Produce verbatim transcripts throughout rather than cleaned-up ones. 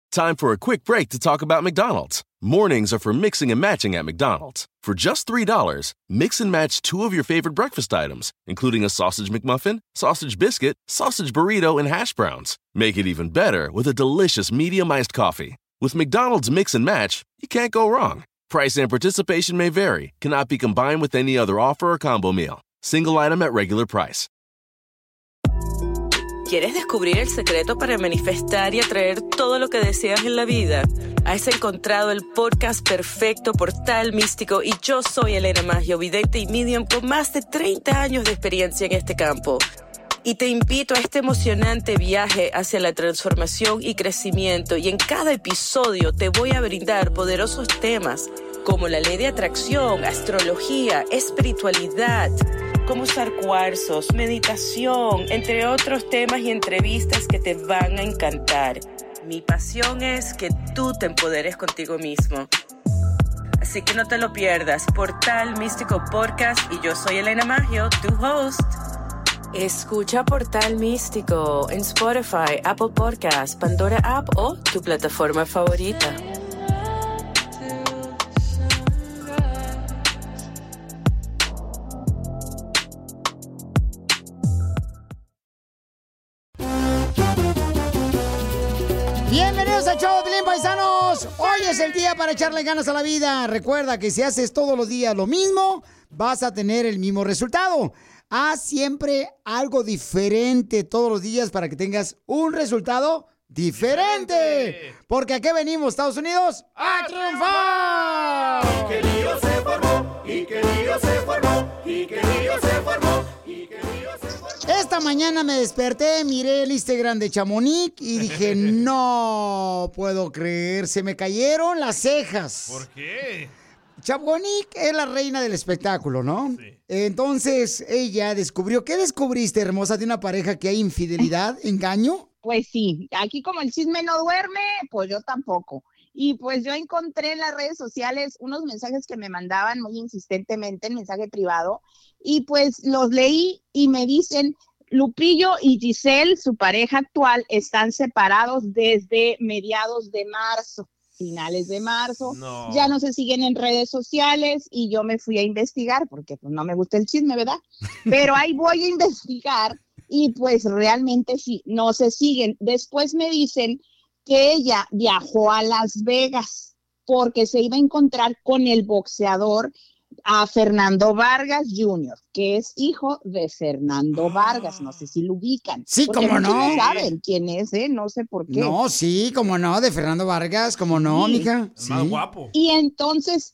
Time for a quick break to talk about McDonald's. Mornings are for mixing and matching at McDonald's. For just three dollars, mix and match two of your favorite breakfast items, including a sausage McMuffin, sausage biscuit, sausage burrito, and hash browns. Make it even better with a delicious medium iced coffee. With McDonald's Mix and Match, you can't go wrong. Price and participation may vary. Cannot be combined with any other offer or combo meal. Single item at regular price. ¿Quieres descubrir el secreto para manifestar y atraer todo lo que deseas en la vida? Has encontrado el podcast perfecto, Portal Místico, y yo soy Elena Maggio, vidente y medium con más de treinta años de experiencia en este campo. Y te invito a este emocionante viaje hacia la transformación y crecimiento, y en cada episodio te voy a brindar poderosos temas como la ley de atracción, astrología, espiritualidad, cómo usar cuarzos, meditación, entre otros temas y entrevistas que te van a encantar. Mi pasión es que tú te empoderes contigo mismo. Así que no te lo pierdas. Portal Místico Podcast y yo soy Elena Maggio, tu host. Escucha Portal Místico en Spotify, Apple Podcasts, Pandora App o tu plataforma favorita. Bienvenidos al show de Pilín, paisanos. Hoy es el día para echarle ganas a la vida. Recuerda que si haces todos los días lo mismo, vas a tener el mismo resultado. Haz siempre algo diferente todos los días para que tengas un resultado diferente. Porque ¿a qué venimos, Estados Unidos? ¡A triunfar! Y que lío se formó, y que lío se formó, y que lío se formó, y que lío se formó. Esta mañana me desperté, miré el Instagram de Chamonix y dije, no puedo creer, se me cayeron las cejas. ¿Por qué? Chamonix es la reina del espectáculo, ¿no? Sí. Entonces ella descubrió, ¿qué descubriste, hermosa, de una pareja que hay infidelidad, engaño? Pues sí, aquí como el chisme no duerme, pues yo tampoco. Y pues yo encontré en las redes sociales unos mensajes que me mandaban muy insistentemente en mensaje privado y pues los leí y me dicen, Lupillo y Giselle, su pareja actual, están separados desde mediados de marzo, finales de marzo. No. Ya no se siguen en redes sociales y yo me fui a investigar porque pues no me gusta el chisme, ¿verdad? Pero ahí voy a investigar y pues realmente sí, no se siguen. Después me dicen que ella viajó a Las Vegas porque se iba a encontrar con el boxeador a Fernando Vargas junior, que es hijo de Fernando Vargas, no sé si lo ubican. Sí, cómo no. No saben quién es, ¿eh? No sé por qué. No, sí, cómo no, de Fernando Vargas, cómo no, sí, mija. Sí. Más guapo. Y entonces,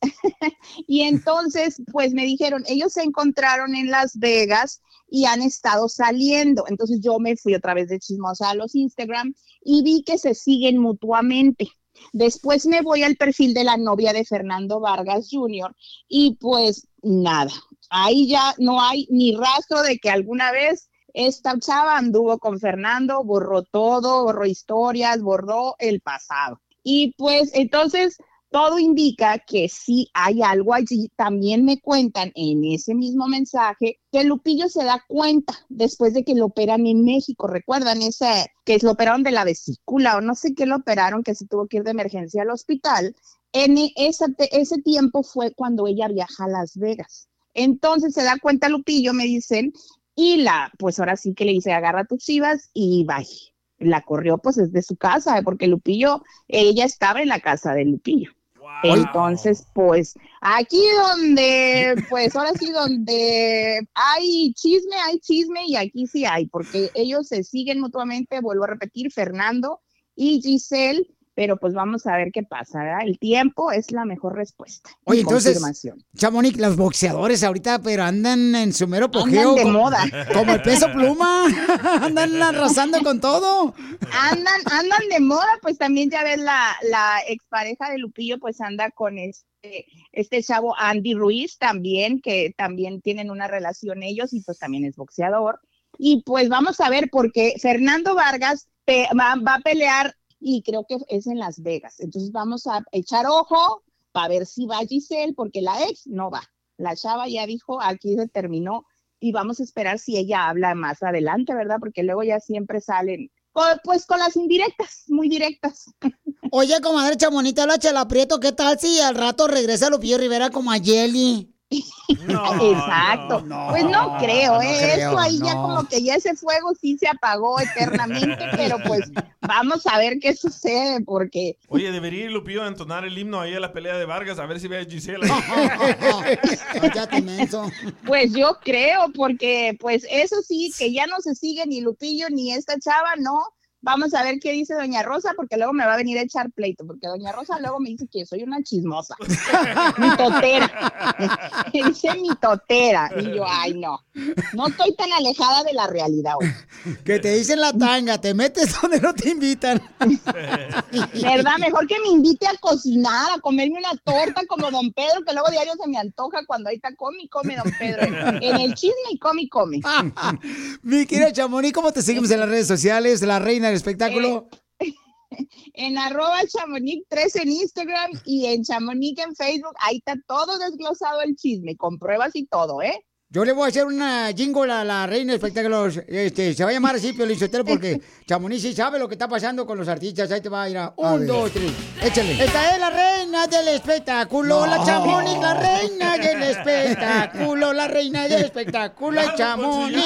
y entonces, pues me dijeron, ellos se encontraron en Las Vegas y han estado saliendo. Entonces yo me fui otra vez de chismosa a los Instagram y vi que se siguen mutuamente. Después me voy al perfil de la novia de Fernando Vargas junior y pues nada, ahí ya no hay ni rastro de que alguna vez esta chava anduvo con Fernando, borró todo, borró historias, borró el pasado. Y pues entonces todo indica que sí hay algo allí. También me cuentan en ese mismo mensaje que Lupillo se da cuenta después de que lo operan en México. ¿Recuerdan ese que lo operaron de la vesícula o no sé qué lo operaron, que se tuvo que ir de emergencia al hospital? En ese, ese tiempo fue cuando ella viaja a Las Vegas. Entonces se da cuenta Lupillo, me dicen, y la, pues ahora sí que le dice, agarra tus chivas y bye. La corrió pues desde su casa, porque Lupillo, ella estaba en la casa de Lupillo. Wow. Entonces, pues, aquí donde, pues ahora sí donde hay chisme, hay chisme y aquí sí hay, porque ellos se siguen mutuamente, vuelvo a repetir, Fernando y Giselle, pero pues vamos a ver qué pasa, ¿verdad? El tiempo es la mejor respuesta. Oye, entonces, Chamonix, los boxeadores ahorita, pero andan en su mero apogeo. Andan de como, moda. Como el Peso Pluma. Andan arrasando con todo. Andan, andan de moda, pues también ya ves la, la expareja de Lupillo, pues anda con este, este chavo Andy Ruiz también, que también tienen una relación ellos y pues también es boxeador. Y pues vamos a ver, porque Fernando Vargas pe- va, va a pelear y creo que es en Las Vegas. Entonces vamos a echar ojo para ver si va Giselle, porque la ex no va. La chava ya dijo, aquí se terminó, y vamos a esperar si ella habla más adelante, ¿verdad? Porque luego ya siempre salen, pues con las indirectas, muy directas. Oye, comadre Chamonita, la Chela Prieto, ¿qué tal si al rato regresa Lupillo Rivera como a Jelly? No, exacto. No, pues no creo, ¿eh? No creo, Esto ahí no. ya como que ya ese fuego sí se apagó eternamente, pero pues vamos a ver qué sucede porque... Oye, debería ir Lupillo a entonar el himno ahí a la pelea de Vargas, a ver si ve a Gisela. Pues yo creo, porque pues eso sí, que ya no se sigue ni Lupillo ni esta chava, no. Vamos a ver qué dice Doña Rosa, porque luego me va a venir a echar pleito, porque Doña Rosa luego me dice que soy una chismosa, mitotera, me dice mitotera, y yo, ay no, no estoy tan alejada de la realidad hoy. Que te dicen la tanga, te metes donde no te invitan. ¿Verdad? Mejor que me invite a cocinar, a comerme una torta como Don Pedro, que luego diario se me antoja cuando ahí está come y come Don Pedro, en el chisme y come y come. Mi querida Chamonix, ¿cómo te seguimos en las redes sociales? La reina del espectáculo. Eh, en arroba Chamonix tres en Instagram y en Chamonix en Facebook, ahí está todo desglosado el chisme, con pruebas y todo, ¿eh? Yo le voy a hacer una jingle a la reina de espectáculos. Este, se va a llamar así, Piolín Sotelo, porque Chamonix sí sabe lo que está pasando con los artistas. Ahí te va a ir a un, dos, tres. Échale. Esta es la reina del espectáculo, no. La Chamonix, la reina del espectáculo, la reina del espectáculo, la Chamonix.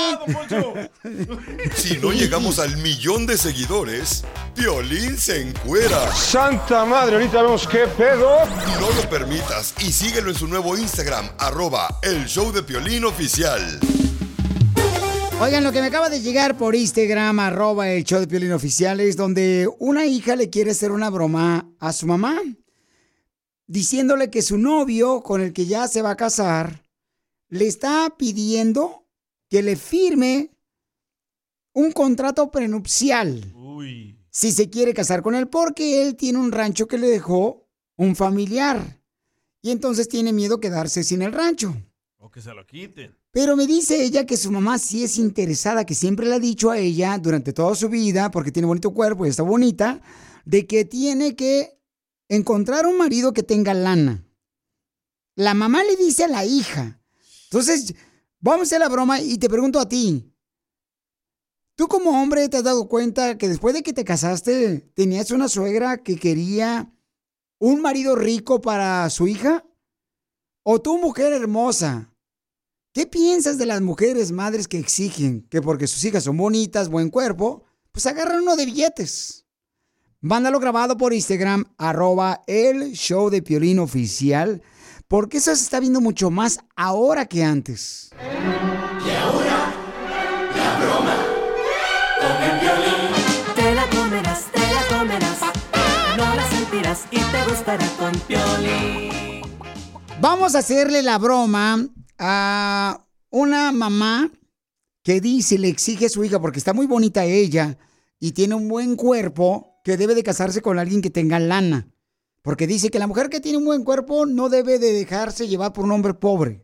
Si no llegamos al millón de seguidores, Piolín se encuera. ¡Santa madre! Ahorita vemos qué pedo. No lo permitas y síguelo en su nuevo Instagram, arroba el show de Piolín oficial. Oigan, lo que me acaba de llegar por Instagram, arroba el show de Piolín oficial, es donde una hija le quiere hacer una broma a su mamá, diciéndole que su novio, con el que ya se va a casar, le está pidiendo que le firme un contrato prenupcial. Uy. Si se quiere casar con él, porque él tiene un rancho que le dejó un familiar. Y entonces tiene miedo quedarse sin el rancho. O que se lo quiten. Pero me dice ella que su mamá sí es interesada, que siempre le ha dicho a ella durante toda su vida, porque tiene bonito cuerpo y está bonita, de que tiene que encontrar un marido que tenga lana. La mamá le dice a la hija. Entonces, vamos a hacer la broma y te pregunto a ti. ¿Tú como hombre te has dado cuenta que después de que te casaste, tenías una suegra que quería un marido rico para su hija? ¿O tú, mujer hermosa, qué piensas de las mujeres madres que exigen que porque sus hijas son bonitas, buen cuerpo, pues agarran uno de billetes? Mándalo grabado por Instagram, arroba el show de Piolín oficial, porque eso se está viendo mucho más ahora que antes. Y ahora, la broma con el Piolín. Te la comerás, te la comerás, no la sentirás y te gustará con Piolín. Vamos a hacerle la broma a una mamá que dice, le exige a su hija, porque está muy bonita ella y tiene un buen cuerpo, que debe de casarse con alguien que tenga lana. Porque dice que la mujer que tiene un buen cuerpo no debe de dejarse llevar por un hombre pobre.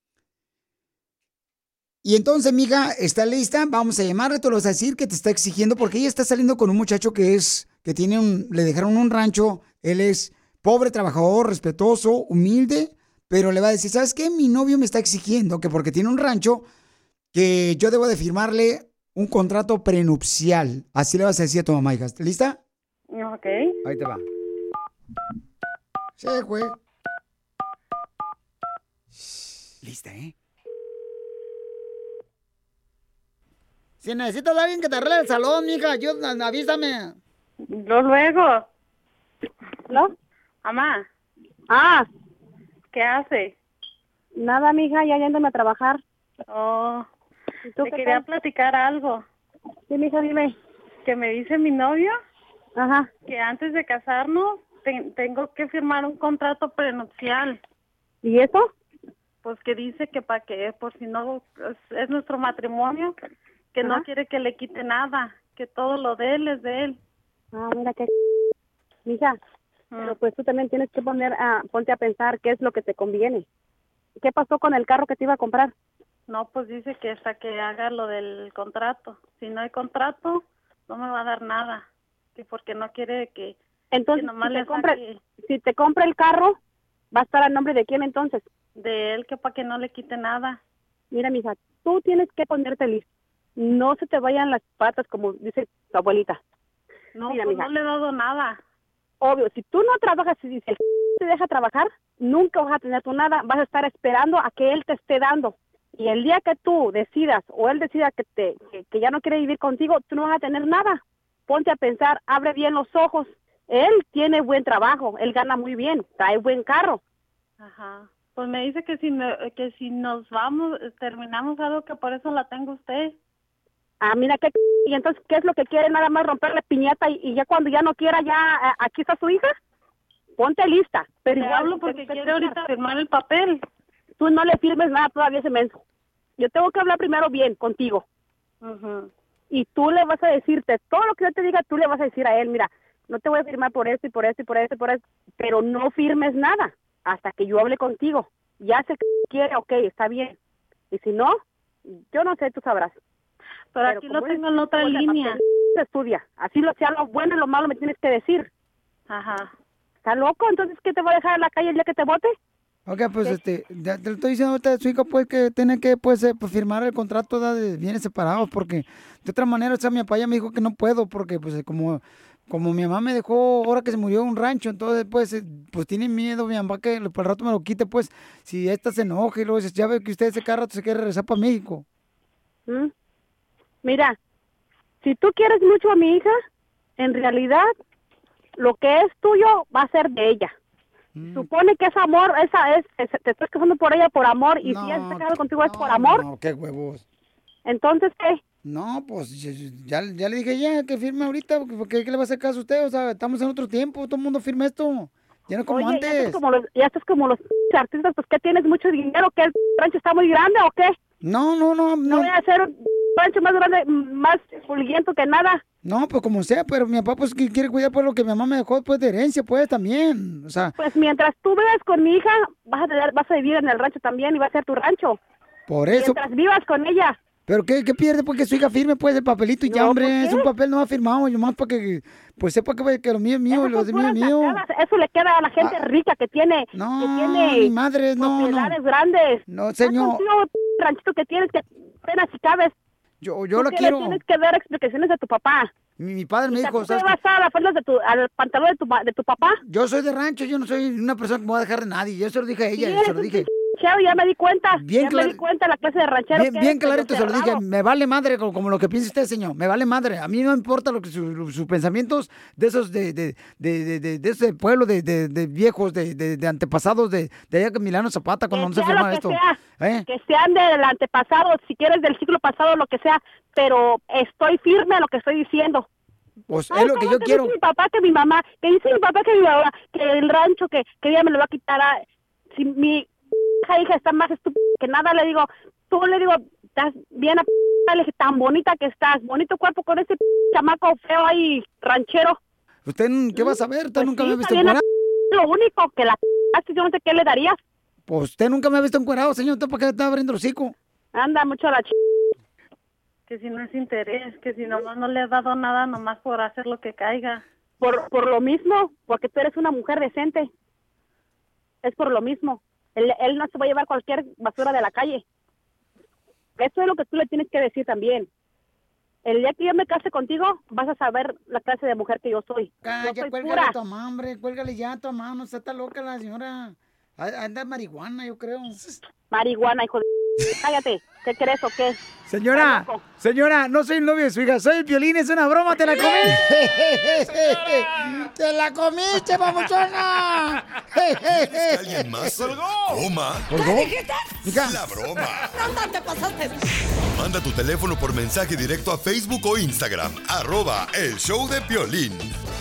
Y entonces, mija, ¿está lista? Vamos a llamarle, tú le vas a decir que te está exigiendo, porque ella está saliendo con un muchacho que es, que tiene un, le dejaron un rancho, él es pobre, trabajador, respetuoso, humilde, pero le va a decir, ¿sabes qué? Mi novio me está exigiendo que porque tiene un rancho, que yo debo de firmarle un contrato prenupcial. Así le vas a decir a tu mamá, hija. ¿Lista? Ok. Ahí te va. Sí, güey. Lista, ¿eh? Si necesitas a alguien que te arregle el salón, mija, yo, avísame. Lo luego. ¿No? Mamá. Ah. ¿Qué hace? Nada, mija, ya yéndome a trabajar. Oh. Te quería tal? platicar algo. Sí, mija, dime. Que me dice mi novio. Ajá. Que antes de casarnos te, tengo que firmar un contrato prenupcial. ¿Y eso? Pues que dice que para que, por si no es, es nuestro matrimonio, que Ajá. no quiere que le quite nada, que todo lo de él es de él. Ah, mira que... Mija, mm. pero pues tú también tienes que poner a, ponte a pensar qué es lo que te conviene. ¿Qué pasó con el carro que te iba a comprar? No, pues dice que hasta que haga lo del contrato. Si no hay contrato, no me va a dar nada. Que porque no quiere que... Entonces, que nomás si, te le compra, saque... si te compra el carro, ¿va a estar a nombre de quién entonces? De él, que para que no le quite nada. Mira, mija, tú tienes que ponerte listo. No se te vayan las patas, como dice tu abuelita. No, Mira, pues mija. no le he dado nada. obvio, si tú no trabajas, si el te deja trabajar, nunca vas a tener tú nada, vas a estar esperando a que él te esté dando. Y el día que tú decidas, o él decida que, te, que, que ya no quiere vivir contigo, tú no vas a tener nada. Ponte a pensar, abre bien los ojos. Él tiene buen trabajo, él gana muy bien, trae buen carro. Ajá. Pues me dice que si me, que si nos vamos, terminamos algo, que por eso la tengo usted. Ah, mira, ¿qué? Y entonces, ¿qué es lo que quiere? Nada más romperle piñata y, y ya cuando ya no quiera, ya a- aquí está su hija. Ponte lista. Pero te hablo porque quiere ahorita firmar el papel. Tú no le firmes nada todavía ese menso. Yo tengo que hablar primero bien contigo. Ajá. Y tú le vas a decirte, todo lo que yo te diga, tú le vas a decir a él, mira, no te voy a firmar por esto y por esto y por esto y por esto, pero no firmes nada hasta que yo hable contigo. Ya sé que quiere, ok, está bien. Y si no, yo no sé, tú sabrás. Pero aquí lo como tengo es- en otra como es el línea. papel, se estudia. Así lo sea lo bueno y lo malo me tienes que decir. Ajá. ¿Está loco? Entonces, ¿qué te voy a dejar en la calle el día que te vote? Ok, pues este, ya te lo estoy diciendo ahorita a su hija, pues que tiene que pues, eh, pues, firmar el contrato ¿verdad? De bienes separados, porque de otra manera, o sea, mi papá ya me dijo que no puedo, porque pues eh, como, como mi mamá me dejó ahora que se murió en un rancho, entonces pues, eh, pues tiene miedo mi mamá que por el rato me lo quite, pues, si esta se enoja y luego dice, ya ve que usted ese cada rato se quiere regresar para México. ¿Mm? Mira, si tú quieres mucho a mi hija, en realidad, lo que es tuyo va a ser de ella. Supone que es amor, esa es, es- te estás casando por ella por amor, y si ella está casada contigo es por amor, No, qué huevos. entonces, ¿qué? No, pues ya, ya, ya le dije ya que firme ahorita, porque, porque ¿qué le va a hacer caso a usted? O sea, estamos en otro tiempo, todo el mundo firma esto. Ya no es como Oye, antes. ya estás como los, ya estás como los artistas, pues, ¿qué tienes mucho dinero? ¿Que el rancho está muy grande o qué? No, no, no. No voy a hacer un rancho más grande, más fulguiento que nada. No, pues como sea, pero mi papá pues que quiere cuidar por lo que mi mamá me dejó pues de herencia, pues también. O sea, Pues mientras tú vivas con mi hija, vas a tener, vas a vivir en el rancho también y va a ser tu rancho. por eso. Mientras vivas con ella. Pero ¿qué, qué pierde porque su hija firme pues el papelito y ya, No, hombre? ¿por qué? Es un papel no ha firmado, yo más para que pues sepa que, que lo mío es mío y lo de mío es mío. Sacadas, Eso le queda a la gente rica que tiene, No, que tiene mi madre, no, no. propiedades grandes. No, señor. Contigo, ranchito que tienes que apenas si cabes. Yo, yo Tú la que quiero. Le tienes que dar explicaciones a tu papá. Mi, mi padre me dijo, ¿Tú ¿sabes te vas qué? a las faldas de tu, al pantalón de tu, ma- de tu papá? Yo soy de rancho, yo no soy una persona que me voy a dejar de nadie. Yo se lo dije a ella, Sí, se eres lo un dije. ranchero, ya me di cuenta. Bien ya clar- me di cuenta la clase de ranchero Bien, que bien eres, medio clarito se lo dije, cerrado. me vale madre como, como lo que piense usted, señor, me vale madre. A mí no me importa lo que su- sus pensamientos de esos de, de, de, de, de- de ese pueblo de, de, de viejos, de, de, de antepasados de, de allá que Milano Zapata cuando no se Sea lo firma que esto. sea, ¿Eh? que sean del antepasado, si quieres del siglo pasado, lo que sea, pero estoy firme a lo que estoy diciendo. Pues Ay, es lo que ¿cómo yo que quiero. dice mi papá, que mi mamá, que dice mi papá, que mi mamá, que el rancho, que, que ella me lo va a quitar. A, si mi hija, hija está más estúpida que nada, le digo, tú le digo, estás bien a p***, le dije, tan bonita que estás, bonito cuerpo con ese p chamaco feo ahí, ranchero. ¿Usted qué va a saber? Usted Pues nunca sí, me ha está visto bien a encuerado. p***, lo único que la p***, yo no sé qué le darías. Pues usted nunca me ha visto encuerado, señor. ¿Usted para qué está abriendo el hocico? Anda mucho a la ch... Que si no es interés, que si nomás no le has dado nada, nomás por hacer lo que caiga. Por, por lo mismo, porque tú eres una mujer decente. Es por lo mismo. Él, él no se va a llevar cualquier basura de la calle. Eso es lo que tú le tienes que decir también. El día que yo me case contigo, vas a saber la clase de mujer que yo soy. Yo Calla, soy cuélgale pura. a tu mamá, hombre. Cuélgale ya a tu mamá. No está loca la señora. A- Anda marihuana, yo creo. Marihuana, hijo de... Cállate. ¿Qué crees o qué? Señora, señora, no soy el novio de su hija, soy el Piolín, es una broma, te la comí. ¡Te la comiste, papuchona! ¿Quieres que alguien más coma ¿Colgó? la broma? No, no te pasaste. Manda tu teléfono por mensaje directo a Facebook o Instagram, arroba el show de Piolín.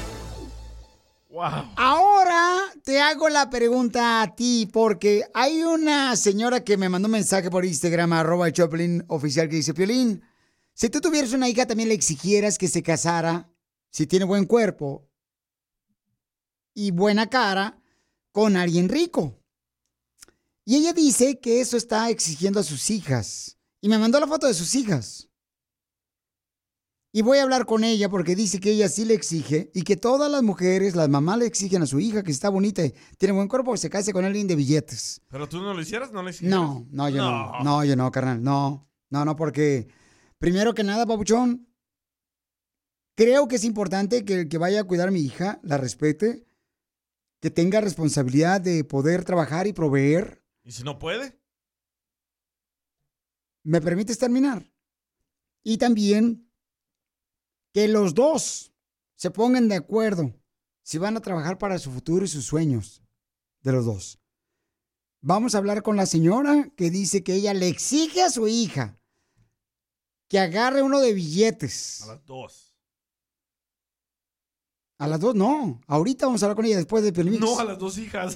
Wow. Ahora te hago la pregunta a ti, porque hay una señora que me mandó un mensaje por Instagram, arroba el Choplin oficial, que dice, Piolín, si tú tuvieras una hija, también le exigieras que se casara, si tiene buen cuerpo y buena cara, con alguien rico. Y ella dice que eso está exigiendo a sus hijas. Y me mandó la foto de sus hijas. Y voy a hablar con ella porque dice que ella sí le exige y que todas las mujeres, las mamás le exigen a su hija que está bonita y tiene buen cuerpo que se case con alguien de billetes. ¿Pero tú no lo hicieras? ¿No lo hicieras? No, no, yo no. No. No, yo no, carnal. No, no, no, porque primero que nada, papuchón, creo que es importante que el que vaya a cuidar a mi hija la respete, que tenga responsabilidad de poder trabajar y proveer. ¿Y si no puede? ¿Me permites terminar? Y también que los dos se pongan de acuerdo si van a trabajar para su futuro y sus sueños de los dos. Vamos a hablar con la señora que dice que ella le exige a su hija que agarre uno de billetes. A las dos. A las dos, no. Ahorita vamos a hablar con ella después de Piolín Mix. No, a las dos hijas.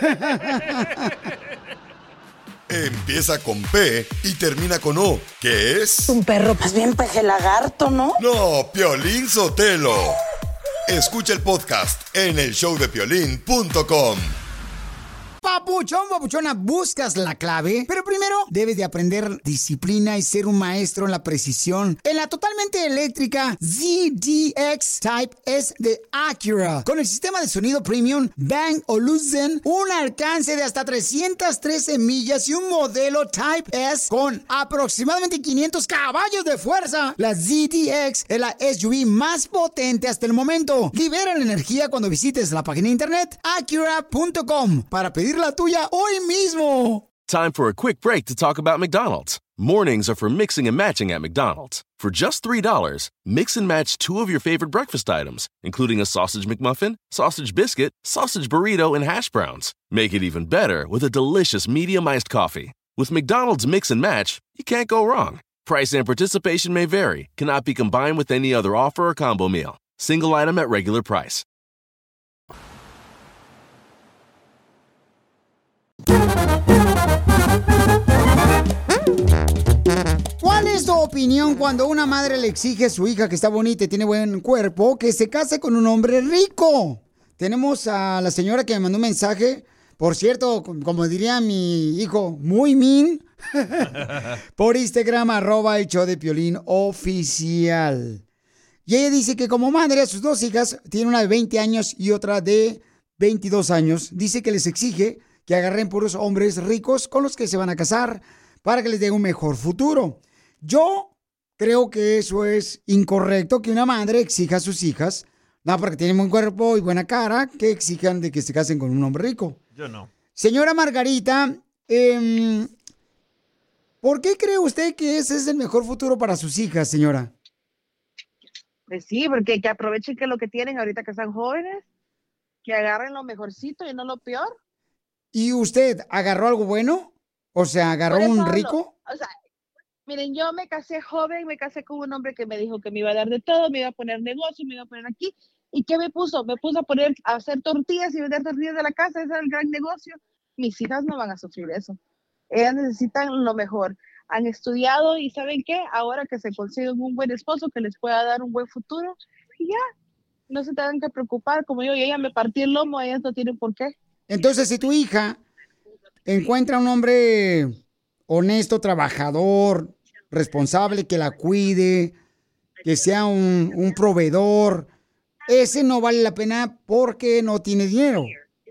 Empieza con P y termina con O, ¿qué es? Un perro, pues bien peje lagarto, ¿no? No, Piolín Sotelo. Escucha el podcast en el show de piolín punto com. Papuchón, papuchona, buscas la clave, pero primero debes de aprender disciplina y ser un maestro en la precisión. En la totalmente eléctrica Z D X Type S de Acura, con el sistema de sonido premium Bang Olufsen, un alcance de hasta trescientas trece millas y un modelo Type S con aproximadamente quinientos caballos de fuerza. La Z D X es la S U V más potente hasta el momento. Libera la energía cuando visites la página de internet acura punto com para pedir la tuya hoy mismo. Time for a quick break to talk about McDonald's. Mornings are for mixing and matching at McDonald's. For just three dollars, mix and match two of your favorite breakfast items, including a sausage McMuffin, sausage biscuit, sausage burrito, and hash browns. Make it even better with a delicious medium-iced coffee. With McDonald's Mix and Match, you can't go wrong. Price and participation may vary. Cannot be combined with any other offer or combo meal. Single item at regular price. ¿Cuál es tu opinión cuando una madre le exige a su hija que está bonita y tiene buen cuerpo que se case con un hombre rico? Tenemos a la señora que me mandó un mensaje, por cierto, como diría mi hijo, muy mean, por Instagram, arroba el show de Piolín oficial. Y ella dice que como madre a sus dos hijas, tiene una de veinte años y otra de veintidós años, dice que les exige que agarren puros hombres ricos con los que se van a casar para que les dé un mejor futuro. Yo creo que eso es incorrecto, que una madre exija a sus hijas, no porque tienen buen cuerpo y buena cara, que exijan de que se casen con un hombre rico. Yo no. Señora Margarita, eh, ¿por qué cree usted que ese es el mejor futuro para sus hijas, señora? Pues sí, porque que aprovechen que lo que tienen ahorita que están jóvenes, que agarren lo mejorcito y no lo peor. ¿Y usted agarró algo bueno? O sea, ¿agarró Por eso un hablo. rico? O sea, miren, yo me casé joven, me casé con un hombre que me dijo que me iba a dar de todo, me iba a poner negocio, me iba a poner aquí. ¿Y qué me puso? Me puso a poner a hacer tortillas y vender tortillas de la casa, ese es el gran negocio. Mis hijas no van a sufrir eso. Ellas necesitan lo mejor. Han estudiado y ¿saben qué? Ahora que se consiguen un buen esposo que les pueda dar un buen futuro, y ya, no se tengan que preocupar. Como yo, y ella me partí el lomo, ellas no tienen por qué. Entonces, si tu hija encuentra un hombre honesto, trabajador, responsable, que la cuide, que sea un, un proveedor, ese no vale la pena porque no tiene dinero.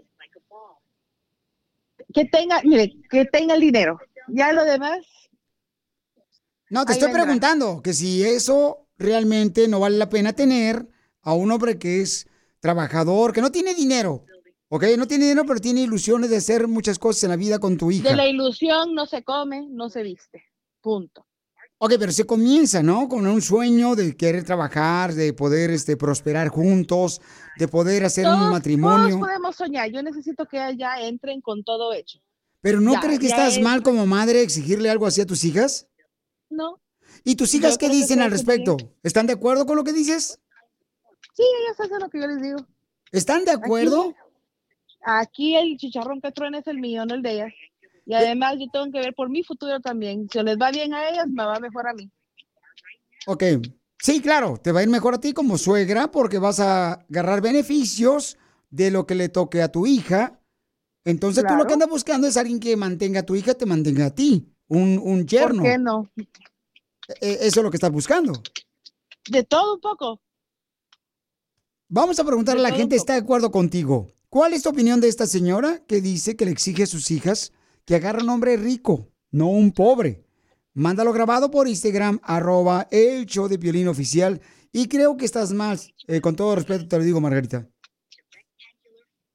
Que tenga, mire, que tenga el dinero. Ya lo demás. No, te ahí estoy vendrá. preguntando que si eso realmente no vale la pena tener a un hombre que es trabajador, que no tiene dinero, ¿ok? No tiene dinero, pero tiene ilusiones de hacer muchas cosas en la vida con tu hija. De la ilusión no se come, no se viste. Punto. Ok, pero se comienza, ¿no? Con un sueño de querer trabajar, de poder este, prosperar juntos, de poder hacer Todos, un matrimonio. todos podemos soñar. Yo necesito que ya entren con todo hecho. Pero ¿no Ya, crees que ya estás es- mal como madre exigirle algo así a tus hijas? No. ¿Y tus hijas Yo qué creo que dicen al está respecto? bien. ¿Están de acuerdo con lo que dices? Sí, ellos hacen lo que yo les digo. ¿Están de acuerdo? Aquí, aquí el chicharrón que truena es el mío, no el de ellas. Y además yo tengo que ver por mi futuro también. Si les va bien a ellas, me va mejor a mí. Ok, sí, claro, te va a ir mejor a ti como suegra porque vas a agarrar beneficios de lo que le toque a tu hija. Entonces tú lo Claro. que andas buscando es alguien que mantenga a tu hija, te mantenga a ti, un, un yerno. ¿Por qué no? E- Eso es lo que estás buscando. De todo un poco. Vamos a preguntarle a De la todo gente, un ¿está de acuerdo contigo? ¿Cuál es tu opinión de esta señora que dice que le exige a sus hijas que agarre un hombre rico, no un pobre? Mándalo grabado por Instagram, arroba el show de Piolín oficial. Y creo que estás mal, eh, con todo respeto te lo digo, Margarita.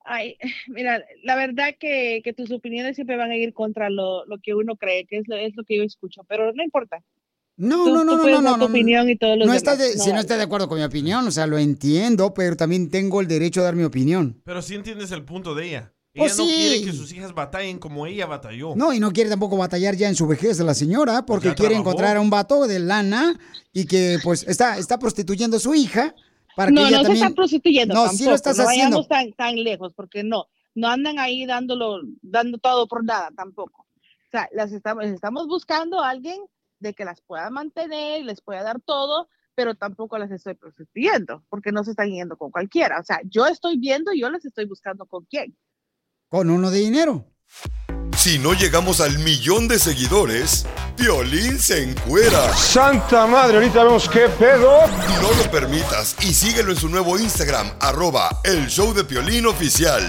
Ay, mira, la verdad que, que tus opiniones siempre van a ir contra lo, lo que uno cree, que es lo, es lo que yo escucho, pero no importa. No, Tú- no, no, tú no, puedes no, dar no, tu no, opinión y todos los no estás demás. de- No, si no vale. estás de acuerdo con mi opinión, o sea, lo entiendo, pero también tengo el derecho a dar mi opinión. Pero sí entiendes el punto de ella. Pues ella no sí. quiere que sus hijas batallen como ella batalló. No, y no quiere tampoco batallar ya en su vejez de la señora, porque ya quiere trabajó. encontrar a un vato de lana y que pues está, está prostituyendo a su hija para que No, ella no también... se están prostituyendo No, tampoco, sí lo estás no haciendo. vayamos tan, tan lejos, porque no, no andan ahí dándolo, dando todo por nada tampoco. O sea, las estamos, estamos buscando a alguien de que las pueda mantener, les pueda dar todo, pero tampoco las estoy prostituyendo, porque no se están yendo con cualquiera. O sea, yo estoy viendo, yo las estoy buscando con quién. Con uno de dinero. Si no llegamos al millón de seguidores, Piolín se encuera. Santa madre, ahorita vemos qué pedo. No lo permitas y síguelo en su nuevo Instagram, arroba el show de Piolín oficial.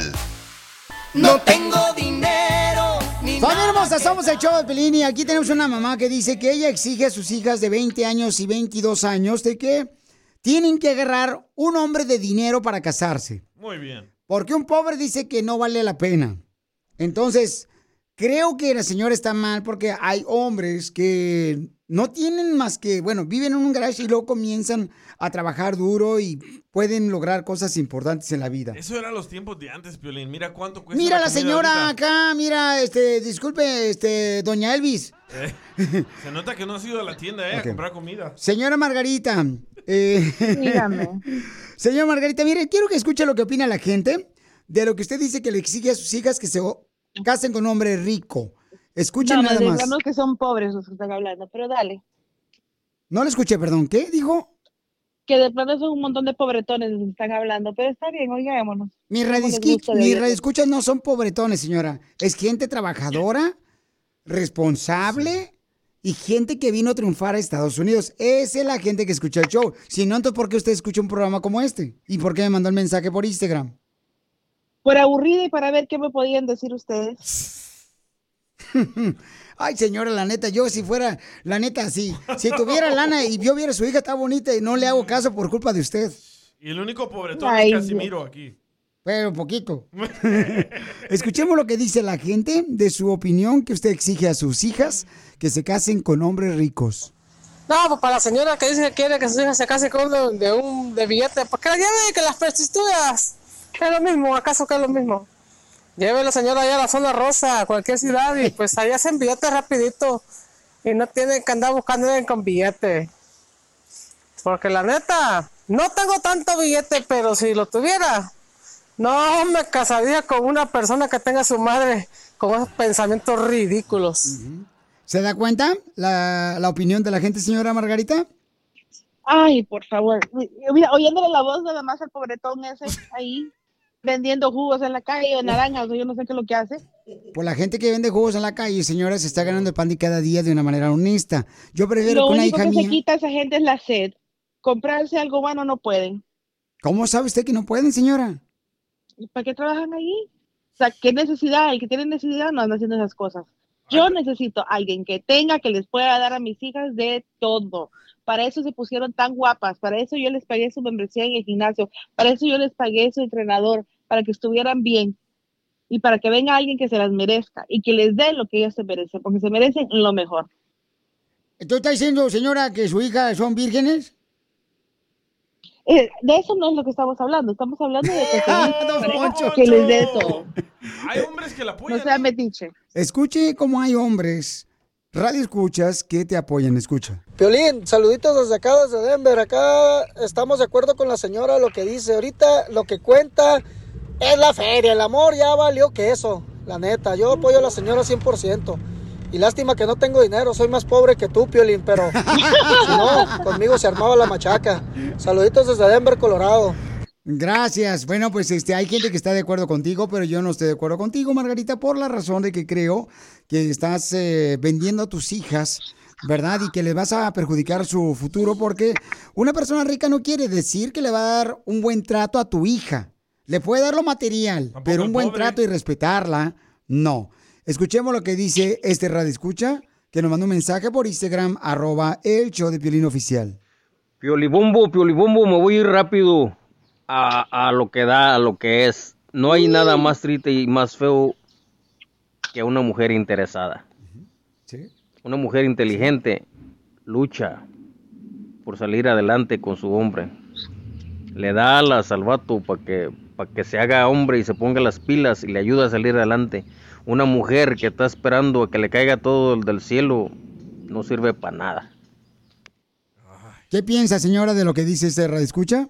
No tengo dinero ni Familia nada hermosa, que somos el show de Pelín y aquí tenemos una mamá que dice que ella exige a sus hijas de veinte años y veintidós años de que tienen que agarrar un hombre de dinero para casarse. Muy bien. Porque un pobre dice que no vale la pena. Entonces, creo que la señora está mal porque hay hombres que no tienen más que, bueno, viven en un garage y luego comienzan a trabajar duro y pueden lograr cosas importantes en la vida. Eso eran los tiempos de antes, Piolín. Mira cuánto cuesta Mira la comida señora ahorita. acá, mira, este, disculpe, este, doña Elvis. Eh, se nota que no has ido a la tienda eh, Ok. a comprar comida. Señora Margarita. Eh, Dígame. Señora Margarita, mire, quiero que escuche lo que opina la gente de lo que usted dice que le exige a sus hijas que se o- casen con un hombre rico. Escuchen No, nada no, más. digamos que son pobres los que están hablando, pero dale. No le escuché, perdón. ¿Qué dijo? Que de pronto son un montón de pobretones los que están hablando, pero está bien, oigámonos. Mis ¿Cómo les radisqui- gusta de mis oírlo? radioescuchas no son pobretones, señora. Es gente trabajadora, responsable y gente que vino a triunfar a Estados Unidos. Esa es la gente que escucha el show. Si no, entonces, ¿por qué usted escucha un programa como este? ¿Y por qué me mandó el mensaje por Instagram? Por aburrida y para ver qué me podían decir ustedes. Ay, señora, la neta, yo si fuera, la neta, sí. Si tuviera lana y yo viera a su hija está bonita y no le hago caso por culpa de usted. Y el único pobretón Ay, es Casimiro aquí. Pero poquito. Escuchemos lo que dice la gente de su opinión que usted exige a sus hijas que se casen con hombres ricos. No, pues para la señora que dice que quiere que sus hijas se casen con uno de un de billete, pues que la lleve, que las prostitutas. Es lo mismo, ¿acaso que es lo mismo? Lleve la señora allá a la zona rosa, a cualquier ciudad, y pues allá hacen billetes rapidito. Y no tienen que andar buscando alguien con billete. Porque la neta, no tengo tanto billete, pero si lo tuviera, no me casaría con una persona que tenga a su madre con esos pensamientos ridículos. ¿Se da cuenta la, la opinión de la gente, señora Margarita? Ay, por favor. Mira, oyéndole la voz nada más al pobretón ese ahí, vendiendo jugos en la calle o naranjas, o yo no sé qué es lo que hace. Por la gente que vende jugos en la calle, señora, se está ganando el pan de cada día de una manera honesta. Yo prefiero Lo que una único hija que mía... se quita a esa gente es la sed. Comprarse algo bueno no pueden. ¿Cómo sabe usted que no pueden, señora? ¿Y para qué trabajan ahí? O sea, ¿qué necesidad? El que tiene necesidad no anda haciendo esas cosas. Yo necesito a alguien que tenga, que les pueda dar a mis hijas de todo. Para eso se pusieron tan guapas, para eso yo les pagué su membresía en el gimnasio, para eso yo les pagué su entrenador, para que estuvieran bien y para que venga alguien que se las merezca y que les dé lo que ellas se merecen, porque se merecen lo mejor. ¿Tú estás diciendo, señora, que su hija son vírgenes? Eh, de eso no es lo que estamos hablando, estamos hablando de Don Poncho. que les dé todo. Hay hombres que la apoyan. No sea metiche. Escuche cómo hay hombres, radio escuchas, que te apoyan. Escucha. Piolín, saluditos desde acá, desde Denver. Acá estamos de acuerdo con la señora, lo que dice. Ahorita lo que cuenta es la feria. El amor ya valió que eso, la neta. Yo apoyo a la señora cien por ciento. Y lástima que no tengo dinero, soy más pobre que tú, Piolín, pero si no, conmigo se armaba la machaca. Saluditos desde Denver, Colorado. Gracias. Bueno, pues este, hay gente que está de acuerdo contigo, pero yo no estoy de acuerdo contigo, Margarita, por la razón de que creo que estás eh, vendiendo a tus hijas, ¿verdad? Y que le vas a perjudicar su futuro, porque una persona rica no quiere decir que le va a dar un buen trato a tu hija. Le puede dar lo material, pero un buen pobre. trato y respetarla, no. Escuchemos lo que dice este radio escucha, que nos mandó un mensaje por Instagram, arroba el show de Piolín Oficial. Piolibombo, Piolibombo, me voy a ir rápido a, a lo que da, a lo que es. no hay nada más triste y más feo que una mujer interesada. ¿Sí? Una mujer inteligente lucha por salir adelante con su hombre. Le da alas al vato para que, para que se haga hombre y se ponga las pilas y le ayuda a salir adelante. Una mujer que está esperando a que le caiga todo del cielo no sirve para nada. ¿Qué piensa, señora, de lo que dice este radioescucha?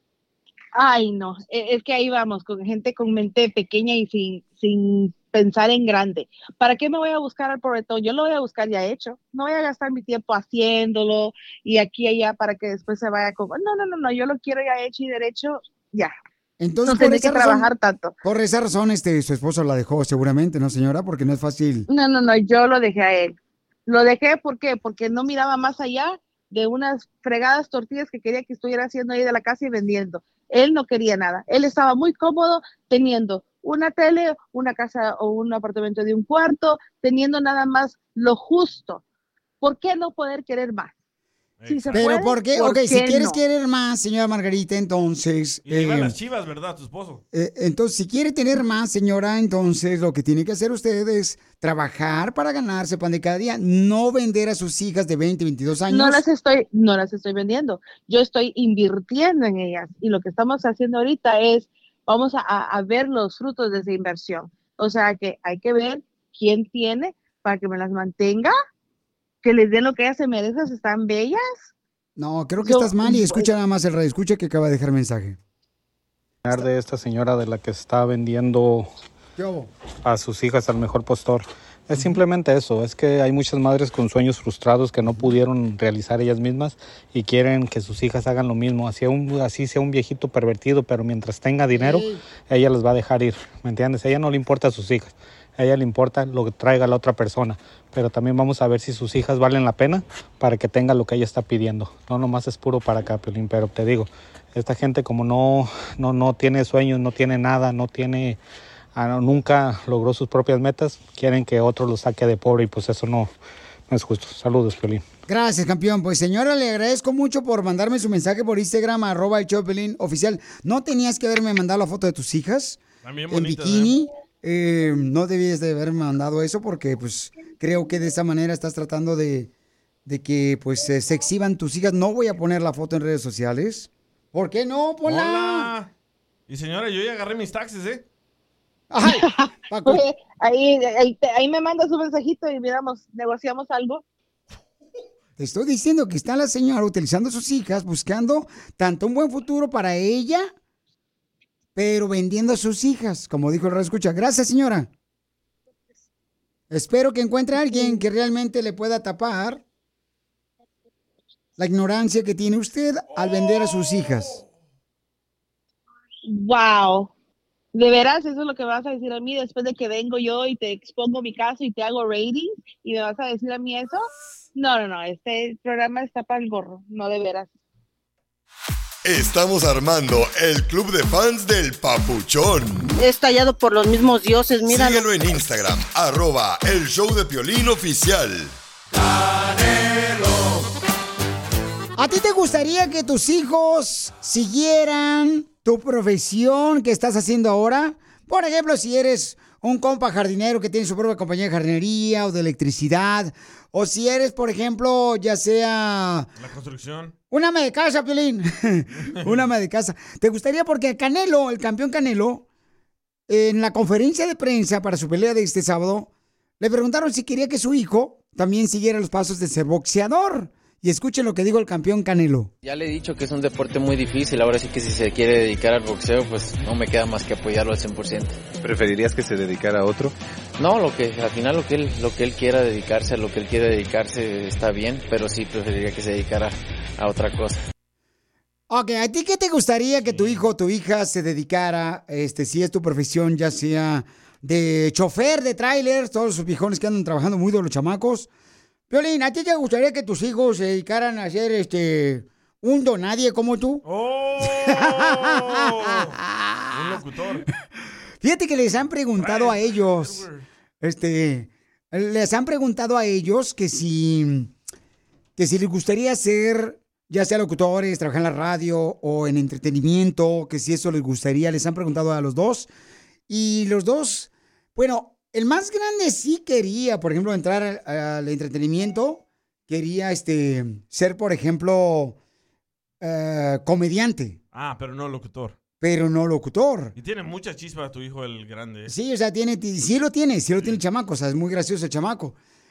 Ay, no, e- es que ahí vamos, con gente con mente pequeña y sin, sin pensar en grande. ¿Para qué me voy a buscar al pobretón? Yo lo voy a buscar ya hecho. No voy a gastar mi tiempo haciéndolo y aquí y allá para que después se vaya como, no, no, no, no, yo lo quiero ya hecho y derecho, ya. Entonces, no por tiene esa que razón, trabajar tanto. Por esa razón, este, su esposo la dejó seguramente, ¿no, señora? Porque no es fácil. No, no, no, yo lo dejé a él. Lo dejé, ¿por qué? Porque no miraba más allá de unas fregadas tortillas que quería que estuviera haciendo ahí de la casa y vendiendo. Él no quería nada. Él estaba muy cómodo teniendo una tele, una casa o un apartamento de un cuarto, teniendo nada más lo justo. ¿Por qué no poder querer más? Si se Pero puede, ¿por qué? ¿por Ok, si qué quieres no? querer más, señora Margarita, entonces... Y le iba a eh, las chivas, ¿verdad? Tu esposo. eh, entonces, si quiere tener más, señora, entonces lo que tiene que hacer usted es trabajar para ganarse pan de cada día, no vender a sus hijas de veinte, veintidós años. No las estoy, no las estoy vendiendo. Yo estoy invirtiendo en ellas y lo que estamos haciendo ahorita es, vamos a, a ver los frutos de esa inversión. O sea que hay que ver quién tiene para que me las mantenga, que les den lo que ellas se merecen, están bellas. No, creo que Yo- estás mal y escucha nada más el radio, escucha que acaba de dejar mensaje. De esta señora de la que está vendiendo ¿Qué hubo? a sus hijas al mejor postor. Es simplemente eso, es que hay muchas madres con sueños frustrados que no pudieron realizar ellas mismas y quieren que sus hijas hagan lo mismo, así, un, así sea un viejito pervertido, pero mientras tenga dinero, ella las va a dejar ir, ¿me entiendes? A ella no le importa a sus hijas, a ella le importa lo que traiga la otra persona, pero también vamos a ver si sus hijas valen la pena para que tenga lo que ella está pidiendo, no nomás es puro para acá, Piolín, pero te digo, esta gente como no, no, no tiene sueños, no tiene nada, no tiene... Ah, nunca logró sus propias metas, quieren que otro lo saque de pobre y pues eso no, no es justo. Saludos, Piolín. Gracias, campeón. Pues señora, le agradezco mucho por mandarme su mensaje por Instagram, arroba el show de Piolín oficial. ¿No tenías que haberme mandado la foto de tus hijas? También En bonitas, bikini. Eh, no debías de haberme mandado eso porque pues creo que de esa manera estás tratando de, de que pues eh, se exhiban tus hijas. No voy a poner la foto en redes sociales. ¿Por qué no, Pola? Hola. Y señora, yo ya agarré mis taxis, ¿eh? Ay, Paco. Oye, ahí, ahí, te- ahí me mandas un mensajito y miramos, negociamos algo. Te estoy diciendo que está la señora utilizando a sus hijas, buscando tanto un buen futuro para ella, pero vendiendo a sus hijas, como dijo el radio escucha. Gracias, señora. Espero que encuentre a alguien que realmente le pueda tapar la ignorancia que tiene usted al vender a sus hijas. Wow. ¿De veras eso es lo que vas a decir a mí después de que vengo yo y te expongo mi caso y te hago rating y me vas a decir a mí eso? No, no, no, este programa está para el gorro, no de veras. Estamos armando el club de fans del Papuchón. Es tallado por los mismos dioses, mira. Síguelo en Instagram, arroba el show de Piolín oficial. ¿A ti te gustaría que tus hijos siguieran tu profesión que estás haciendo ahora? Por ejemplo, si eres un compa jardinero que tiene su propia compañía de jardinería o de electricidad, o si eres, por ejemplo, ya sea La construcción. un ama de casa, Piolín, un ama de casa. ¿Te gustaría? Porque Canelo, el campeón Canelo, en la conferencia de prensa para su pelea de este sábado, le preguntaron si quería que su hijo también siguiera los pasos de ser boxeador. Y escuchen lo que dijo el campeón Canelo. Ya le he dicho que es un deporte muy difícil, ahora sí que si se quiere dedicar al boxeo, pues no me queda más que apoyarlo al cien por ciento. ¿Preferirías que se dedicara a otro? No, lo que al final lo que él lo que él quiera dedicarse, a lo que él quiere dedicarse está bien, pero sí preferiría que se dedicara a otra cosa. Ok, ¿a ti qué te gustaría que tu hijo o tu hija se dedicara, este, si es tu profesión, ya sea de chofer de trailers, todos los viejones que andan trabajando muy de los chamacos? Piolín, ¿a ti te gustaría que tus hijos se dedicaran a ser este un donadie como tú? ¡Oh! Un locutor. Fíjate que les han preguntado a ellos, este, les han preguntado a ellos que si, que si les gustaría ser, ya sea locutores, trabajar en la radio o en entretenimiento, que si eso les gustaría, les han preguntado a los dos. Y los dos, bueno, el más grande sí quería, por ejemplo, entrar al, al entretenimiento. Quería este, ser, por ejemplo, uh, comediante. Ah, pero no locutor. Pero no locutor. Y tiene mucha chispa tu hijo, el grande. Sí, o sea, tiene, sí lo tiene, sí lo tiene el chamaco, o sea, es muy gracioso el chamaco.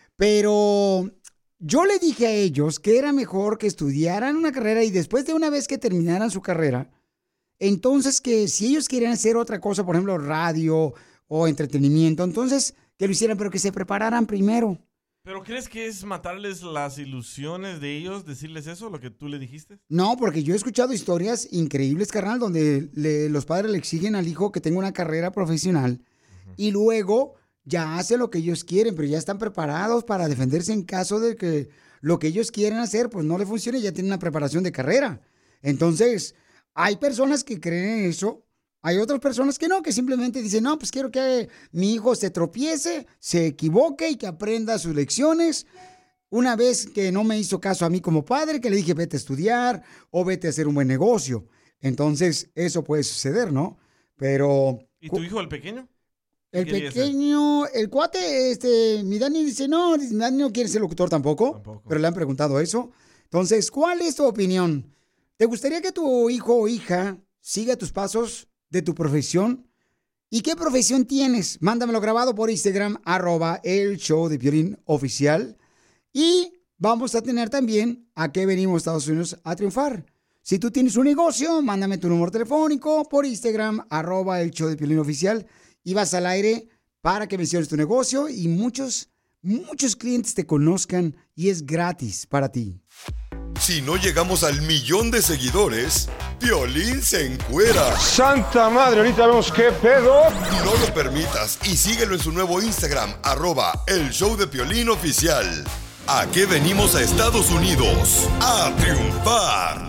Pero yo le dije a ellos que era mejor que estudiaran una carrera y después de una vez que terminaran su carrera, entonces que si ellos querían hacer otra cosa, por ejemplo, radio o entretenimiento, entonces que lo hicieran, pero que se prepararan primero. ¿Pero crees que es matarles las ilusiones de ellos, decirles eso, lo que tú le dijiste? No, porque yo he escuchado historias increíbles, carnal, donde le- los padres le exigen al hijo que tenga una carrera profesional y luego ya hace lo que ellos quieren, pero ya están preparados para defenderse en caso de que lo que ellos quieren hacer pues no le funcione, ya tienen una preparación de carrera. Entonces, hay personas que creen en eso. Hay otras personas que no, que simplemente dicen, no, pues quiero que mi hijo se tropiece, se equivoque y que aprenda sus lecciones. Una vez que no me hizo caso a mí como padre, que le dije, vete a estudiar o vete a hacer un buen negocio. Entonces, eso puede suceder, ¿no? Pero... ¿Y tu hijo, el pequeño? ¿Qué El quería ser? pequeño, el cuate, este, mi Dani dice, no, mi Dani no quiere ser locutor tampoco, pero le han preguntado eso. Entonces, ¿cuál es tu opinión? ¿Te gustaría que tu hijo o hija siga tus pasos de tu profesión? ¿Y qué profesión tienes? Mándamelo grabado por Instagram, arroba el show de Piolín oficial. Y vamos a tener también a qué venimos a Estados Unidos a triunfar. Si tú tienes un negocio, mándame tu número telefónico por Instagram, arroba el show de Piolín oficial. Y vas al aire para que menciones tu negocio y muchos, muchos clientes te conozcan y es gratis para ti. Si no llegamos al millón de seguidores, Piolín se encuera. ¡Santa madre! Ahorita vemos qué pedo. No lo permitas y síguelo en su nuevo Instagram, arroba el show de Piolín oficial. ¿A qué venimos a Estados Unidos? ¡A triunfar!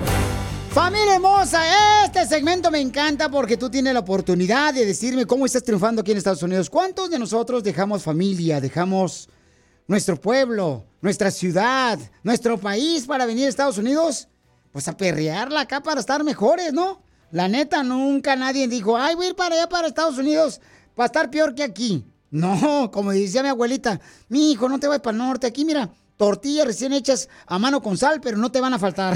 Familia hermosa, este segmento me encanta porque tú tienes la oportunidad de decirme cómo estás triunfando aquí en Estados Unidos. ¿Cuántos de nosotros dejamos familia, dejamos nuestro pueblo, nuestra ciudad, nuestro país para venir a Estados Unidos? Pues a perrearla acá para estar mejores, ¿no? La neta, nunca nadie dijo, ay, voy a ir para allá, para Estados Unidos, para estar peor que aquí. No, como decía mi abuelita, mi hijo, no te vayas para el norte, aquí mira, tortillas recién hechas a mano con sal, pero no te van a faltar.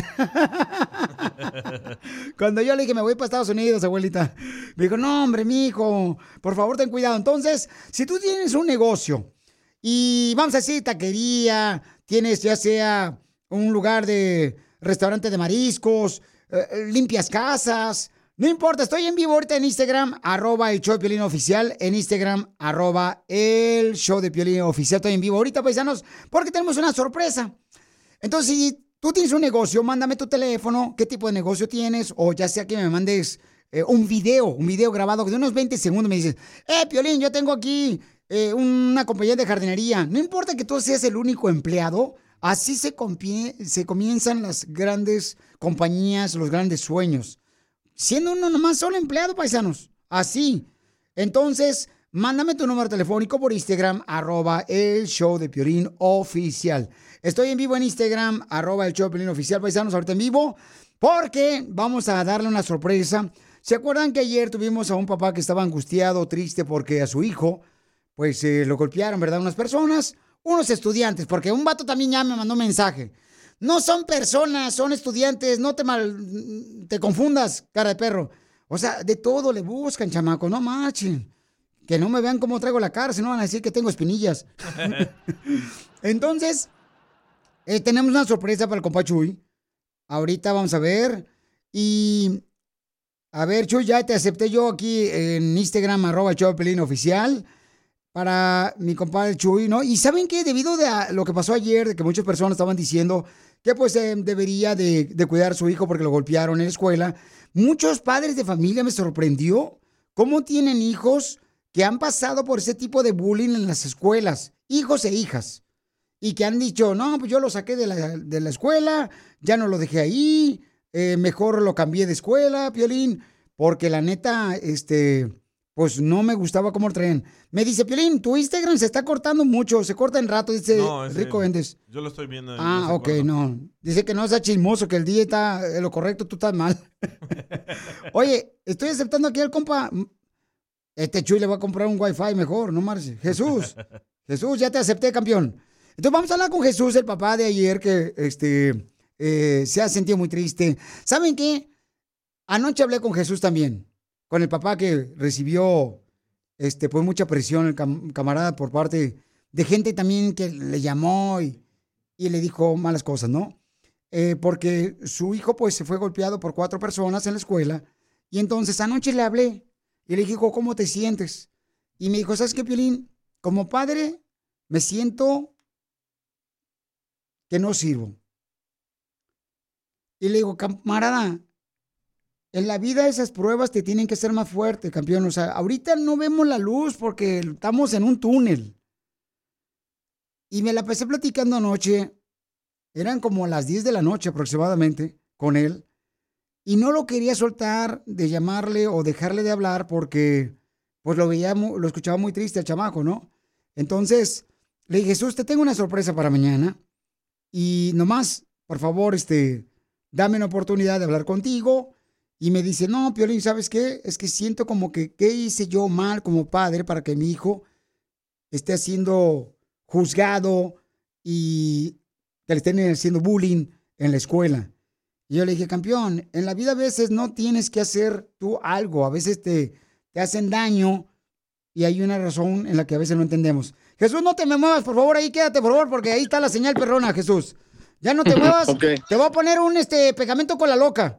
Cuando yo le dije, me voy para Estados Unidos, abuelita, me dijo, no, hombre, mi hijo, por favor, ten cuidado. Entonces, si tú tienes un negocio y vamos a decir taquería, tienes ya sea un lugar de restaurante de mariscos, eh, limpias casas, no importa, estoy en vivo ahorita en Instagram, arroba el show de Piolín oficial, en Instagram, arroba el show de Piolín oficial, estoy en vivo ahorita, paisanos, porque tenemos una sorpresa. Entonces, si tú tienes un negocio, mándame tu teléfono, qué tipo de negocio tienes, o ya sea que me mandes eh, un video, un video grabado de unos veinte segundos, me dices, eh, Piolín, yo tengo aquí eh, una compañía de jardinería, no importa que tú seas el único empleado, así se, compie- se comienzan las grandes compañías, los grandes sueños. Siendo uno nomás solo empleado, paisanos. Así. Entonces, mándame tu número telefónico por Instagram, arroba el show de Piolín oficial. Estoy en vivo en Instagram, arroba el show de Piolín oficial, paisanos, ahorita en vivo, porque vamos a darle una sorpresa. ¿Se acuerdan que ayer tuvimos a un papá que estaba angustiado, triste, porque a su hijo, pues, eh, lo golpearon, ¿verdad? Unas personas, unos estudiantes, porque un vato también ya me mandó un mensaje. No son personas, son estudiantes, no te mal, te confundas, cara de perro. O sea, de todo le buscan, chamaco, no marchen. Que no me vean cómo traigo la cara, si no van a decir que tengo espinillas. Entonces, eh, tenemos una sorpresa para el compa Chuy. Ahorita vamos a ver. Y, a ver, Chuy, ya te acepté yo aquí en Instagram, arroba el show de Piolín oficial. Para mi compadre Chuy, ¿no? Y ¿saben qué? Debido a lo que pasó ayer, de que muchas personas estaban diciendo que pues eh, debería de, de cuidar a su hijo porque lo golpearon en la escuela, muchos padres de familia me sorprendió cómo tienen hijos que han pasado por ese tipo de bullying en las escuelas, hijos e hijas, y que han dicho, no, pues yo lo saqué de la, de la escuela, ya no lo dejé ahí, eh, mejor lo cambié de escuela, Piolín, porque la neta, este... pues no me gustaba cómo lo traían. Me dice, Piolín, tu Instagram se está cortando mucho, se corta en rato, dice No, ese- Rico Endes. Yo lo estoy viendo. Ah, no se ok, corta. no. Dice que no sea chismoso, que el día está en lo correcto, tú estás mal. Oye, estoy aceptando aquí al compa Este Chuy le va a comprar un Wi-Fi mejor, no marche. Jesús, Jesús, ya te acepté, campeón. Entonces vamos a hablar con Jesús, el papá de ayer, que este, eh, se ha sentido muy triste. ¿Saben qué? Anoche hablé con Jesús también, con el papá que recibió este, pues mucha presión, el cam- camarada, por parte de gente también que le llamó y, y le dijo malas cosas, ¿no? Eh, porque su hijo pues se fue golpeado por cuatro personas en la escuela y entonces anoche le hablé y le dije, hijo, ¿cómo te sientes? Y me dijo, ¿sabes qué, Piolín? Como padre me siento que no sirvo. Y le digo, camarada, en la vida esas pruebas te tienen que hacer más fuerte, campeón. O sea, ahorita no vemos la luz porque estamos en un túnel. Y me la pasé platicando anoche, eran como las diez de la noche aproximadamente, con él. Y no lo quería soltar de llamarle o dejarle de hablar porque pues lo veía, mu- lo escuchaba muy triste el chamaco, ¿no? Entonces, le dije, Jesús, te tengo una sorpresa para mañana. Y nomás, por favor, este, dame una oportunidad de hablar contigo. Y me dice, no, Piolín, ¿sabes qué? Es que siento como que, ¿qué hice yo mal como padre para que mi hijo esté siendo juzgado y que le estén haciendo bullying en la escuela? Y yo le dije, campeón, en la vida a veces no tienes que hacer tú algo, a veces te, te hacen daño y hay una razón en la que a veces no entendemos. Jesús, no te me muevas, por favor, ahí quédate, por favor, porque ahí está la señal perrona, Jesús. Ya no te muevas, Ok. te voy a poner un este pegamento con la loca.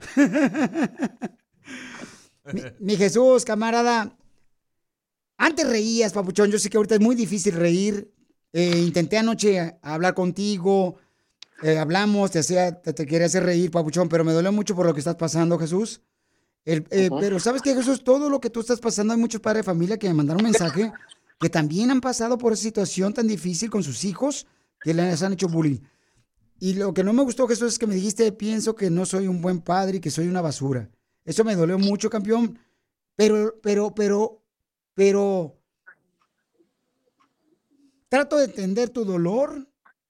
mi, mi Jesús, camarada, antes reías, papuchón, yo sé que ahorita es muy difícil reír. Eh, intenté anoche hablar contigo, eh, hablamos, te, hacía, te, te quería hacer reír, papuchón, pero me dolió mucho por lo que estás pasando, Jesús. El- eh, Ujú. Pero ¿sabes qué, Jesús? Todo lo que tú estás pasando, hay muchos padres de familia que me mandaron un mensaje que también han pasado por esa situación tan difícil con sus hijos que les han hecho bullying. Y lo que no me gustó, Jesús, es que me dijiste, pienso que no soy un buen padre y que soy una basura. Eso me dolió mucho, campeón. Pero, pero, pero, pero, trato de entender tu dolor,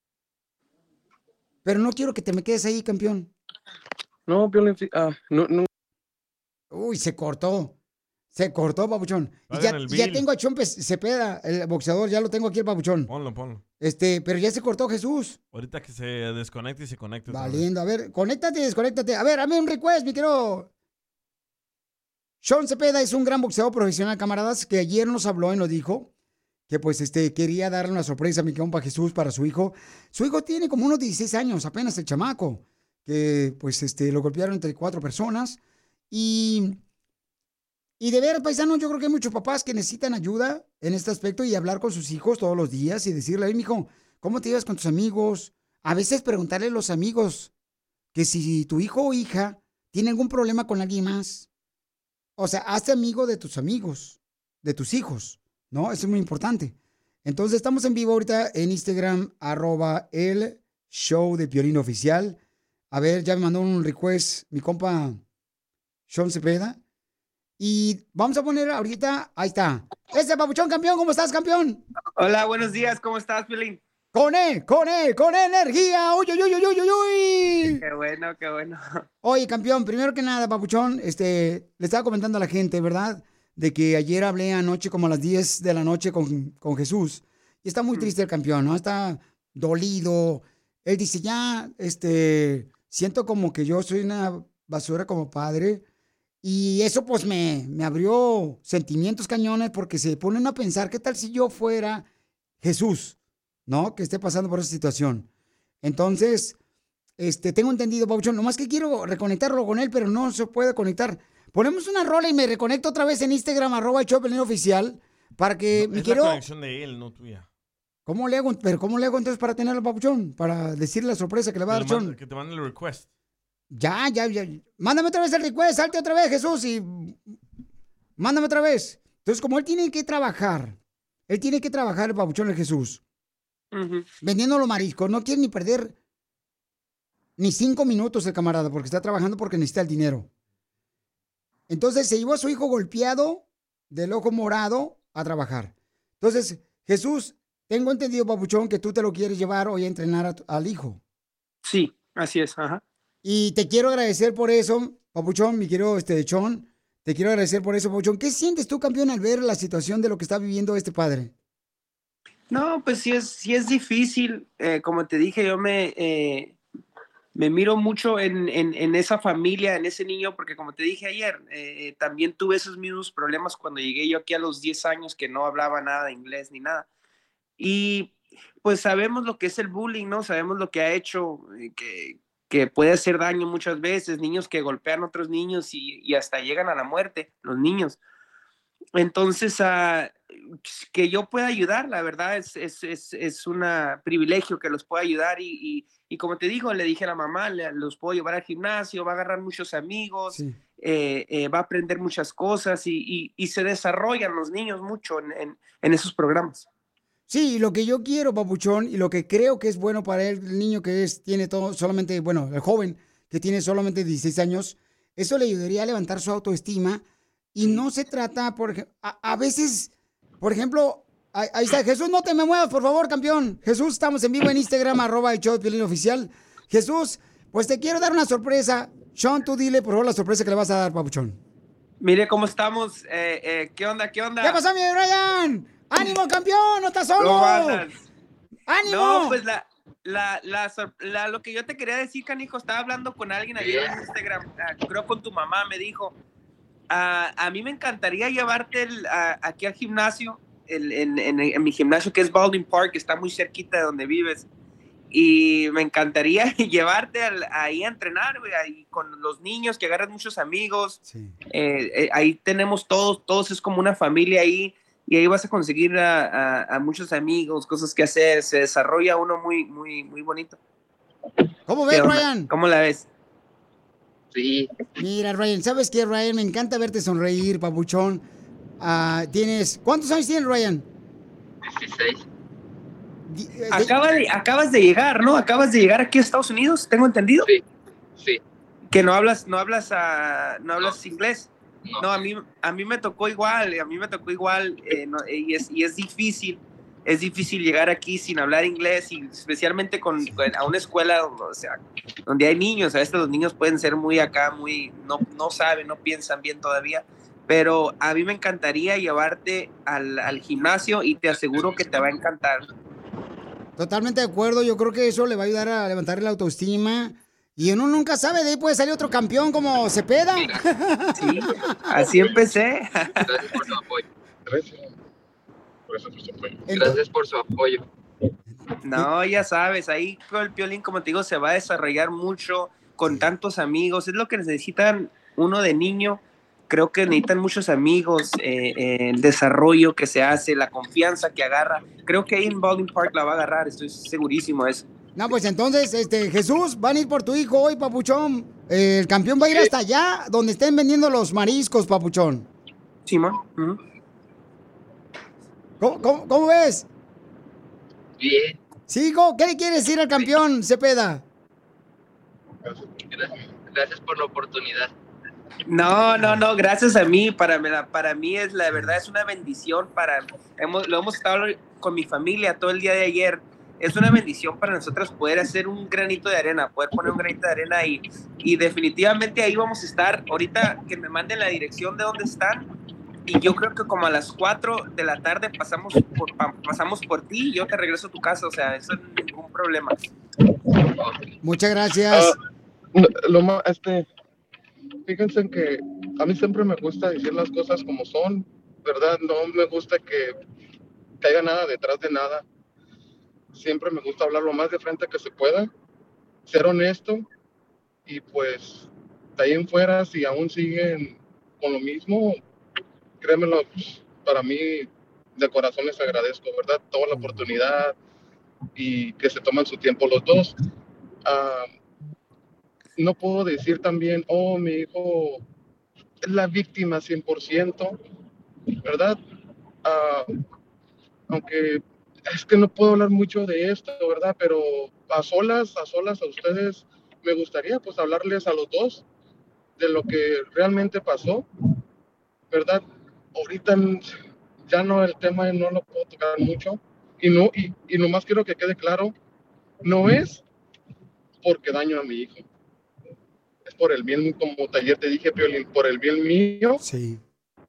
pero no quiero que te me quedes ahí, campeón. No, Piolín, sí, ah, no, no. Uy, se cortó. Se cortó, papuchón. Y Pagan ya, el ya bill. tengo a Chompe Cepeda, el boxeador, ya lo tengo aquí el papuchón. Ponlo, ponlo. Este, pero ya se cortó, Jesús. Ahorita que se desconecte y se conecte. otra vez. Valiendo, a ver, conéctate, desconéctate. A ver, hazme un request, mi querido. Sean Cepeda es un gran boxeador profesional, camaradas, que ayer nos habló y nos dijo que pues este quería darle una sorpresa a mi compa Jesús para su hijo. Su hijo tiene como unos dieciséis años, apenas el chamaco, que pues este lo golpearon entre cuatro personas. Y, y de veras, paisanos, yo creo que hay muchos papás que necesitan ayuda en este aspecto y hablar con sus hijos todos los días y decirle, mijo, ¿cómo te llevas con tus amigos? A veces preguntarle a los amigos que si tu hijo o hija tiene algún problema con alguien más. O sea, hazte amigo de tus amigos, de tus hijos, ¿no? Eso es muy importante. Entonces, estamos en vivo ahorita en Instagram, arroba el show de Piolín Oficial. A ver, ya me mandó un request mi compa Sean Cepeda. Y vamos a poner ahorita, ahí está. Ese papuchón campeón, ¿cómo estás, campeón? Hola, buenos días, ¿cómo estás, Piolín? Con él, con él, con energía. Uy, uy, uy, uy, uy, uy. Qué bueno, qué bueno. Oye, campeón, primero que nada, papuchón, este, le estaba comentando a la gente, ¿verdad? De que ayer hablé anoche como a las diez de la noche con, con Jesús. Y está muy triste el campeón, ¿no? Está dolido. Él dice, ya, este, siento como que yo soy una basura como padre. Y eso pues me, me abrió sentimientos cañones porque se ponen a pensar, ¿qué tal si yo fuera Jesús, ¿no? Que esté pasando por esa situación. Entonces, este, tengo entendido, Pauchón, nomás que quiero reconectarlo con él, pero no se puede conectar. Ponemos una rola y me reconecto otra vez en Instagram, arroba el show de Piolín Oficial, para que me Es quiero... la conexión de él, no tuya. ¿Cómo le hago? Pero ¿cómo le hago entonces para tenerlo, Papuchón? Para decirle la sorpresa que le va a Que dar te mande- Chon. Que te mande el request. Ya, ya, ya. Mándame otra vez el request, salte otra vez, Jesús, y mándame otra vez. Entonces, como él tiene que trabajar, él tiene que trabajar, el Papuchón, el Jesús, vendiendo los mariscos, no quiere ni perder ni cinco minutos el camarada, porque está trabajando porque necesita el dinero. Entonces, se llevó a su hijo golpeado, del ojo morado, a trabajar. Entonces, Jesús, tengo entendido, Papuchón, que tú te lo quieres llevar hoy a entrenar a tu- al hijo. Sí, así es, ajá. Y te quiero agradecer por eso, Papuchón, mi querido este, Chon. Te quiero agradecer por eso, Papuchón. ¿Qué sientes tú, campeón, al ver la situación de lo que está viviendo este padre? No, pues sí es, sí es difícil. Eh, como te dije, yo me, eh, me miro mucho en, en, en esa familia, en ese niño, porque como te dije ayer, eh, también tuve esos mismos problemas cuando llegué yo aquí a los diez años, que no hablaba nada de inglés ni nada. Y pues sabemos lo que es el bullying, ¿no? Sabemos lo que ha hecho, eh, que, que puede hacer daño muchas veces, niños que golpean a otros niños y, y hasta llegan a la muerte, los niños. Entonces, uh, que yo pueda ayudar, la verdad, es, es, es, es un privilegio que los pueda ayudar y, y, y como te digo, le dije a la mamá, le, los puedo llevar al gimnasio, va a agarrar muchos amigos, sí. eh, eh, va a aprender muchas cosas y, y, y se desarrollan los niños mucho en, en, en esos programas. Sí, lo que yo quiero, Papuchón, y lo que creo que es bueno para él, el niño que es, tiene todo, solamente, bueno, el joven que tiene solamente dieciséis años, eso le ayudaría a levantar su autoestima. Y no se trata, por a, a veces, por ejemplo, ahí, ahí está, Jesús, no te me muevas, por favor, campeón. Jesús, estamos en vivo en Instagram, arroba el show de Piolín oficial. Jesús, pues te quiero dar una sorpresa. Sean, tú dile, por favor, la sorpresa que le vas a dar, Papuchón. Mire cómo estamos, eh, eh, ¿qué onda, qué onda? ¿Qué pasó, mi Brian? ¡Ánimo, campeón! ¡No estás solo! ¡Ánimo! No, pues la, la, la, la, lo que yo te quería decir, canijo, estaba hablando con alguien ayer en Instagram, uh, creo con tu mamá, me dijo, uh, a mí me encantaría llevarte el, uh, aquí al gimnasio, el, en, en, en mi gimnasio que es Baldwin Park, que está muy cerquita de donde vives, y me encantaría llevarte al, ahí a entrenar, güey, ahí con los niños, que agarras muchos amigos, sí. eh, eh, ahí tenemos todos, todos es como una familia ahí, y ahí vas a conseguir a, a, a muchos amigos, cosas que hacer, se desarrolla uno muy, muy, muy bonito. ¿Cómo ves, Ryan? ¿Cómo la ves? Sí. Mira, Ryan, ¿sabes qué, Ryan? Me encanta verte sonreír, papuchón. Uh, tienes, ¿cuántos años tienes, Ryan? dieciséis. Acaba de, acabas de llegar, ¿no? Acabas de llegar aquí a Estados Unidos, ¿tengo entendido? Sí, sí. Que no hablas, no hablas, uh, no hablas no. inglés. No. no, a mí, a mí me tocó igual, a mí me tocó igual, eh, no, y, es, y es difícil, es difícil llegar aquí sin hablar inglés, y especialmente con, con a una escuela, o sea, donde hay niños, a veces los niños pueden ser muy acá, muy, no, no saben, no piensan bien todavía, pero a mí me encantaría llevarte al, al gimnasio y te aseguro que te va a encantar. Totalmente de acuerdo, yo creo que eso le va a ayudar a levantar la autoestima. Y uno nunca sabe, de ahí puede salir otro campeón como Cepeda. Sí, así empecé. Gracias por su apoyo. Gracias. Gracias por su apoyo. Gracias por su apoyo. No, ya sabes, ahí con el Piolín, como te digo, se va a desarrollar mucho con tantos amigos. Es lo que necesitan uno de niño. Creo que necesitan muchos amigos, eh, eh, el desarrollo que se hace, la confianza que agarra. Creo que ahí en Baldwin Park la va a agarrar, estoy segurísimo de eso. No, pues entonces, este, Jesús, van a ir por tu hijo hoy, papuchón. Eh, el campeón va a ir hasta allá, donde estén vendiendo los mariscos, papuchón. Sí, man. Uh-huh. ¿Cómo, cómo, ¿Cómo ves? Bien. Sí, hijo, ¿qué le quiere decir al campeón, Cepeda? Gracias, gracias por la oportunidad. No, no, no, gracias a mí, para, para mí es la verdad, es una bendición, para, hemos, lo hemos estado con mi familia todo el día de ayer. Es una bendición para nosotros poder hacer un granito de arena, poder poner un granito de arena y, y definitivamente ahí vamos a estar. Ahorita que me manden la dirección de dónde están y yo creo que como a las cuatro de la tarde pasamos por, pasamos por ti y yo te regreso a tu casa, o sea, eso no es ningún problema. Muchas gracias. Uh, lo más, este, fíjense que a mí siempre me gusta decir las cosas como son, ¿verdad? No me gusta que caiga nada detrás de nada. Siempre me gusta hablar lo más de frente que se pueda, ser honesto, y pues de ahí en fuera, si aún siguen con lo mismo, créemelo, pues, para mí de corazón les agradezco, ¿verdad? Toda la oportunidad y que se toman su tiempo los dos. Uh, no puedo decir también, oh, mi hijo es la víctima cien por ciento, ¿verdad? Uh, aunque... Es que no puedo hablar mucho de esto, ¿verdad? Pero a solas, a solas a ustedes, me gustaría pues hablarles a los dos de lo que realmente pasó, ¿verdad? Ahorita ya no, el tema no lo puedo tocar mucho y no, y, y nomás quiero que quede claro, no es porque daño a mi hijo. por el bien, como ayer te dije, Piolín, por el bien mío sí.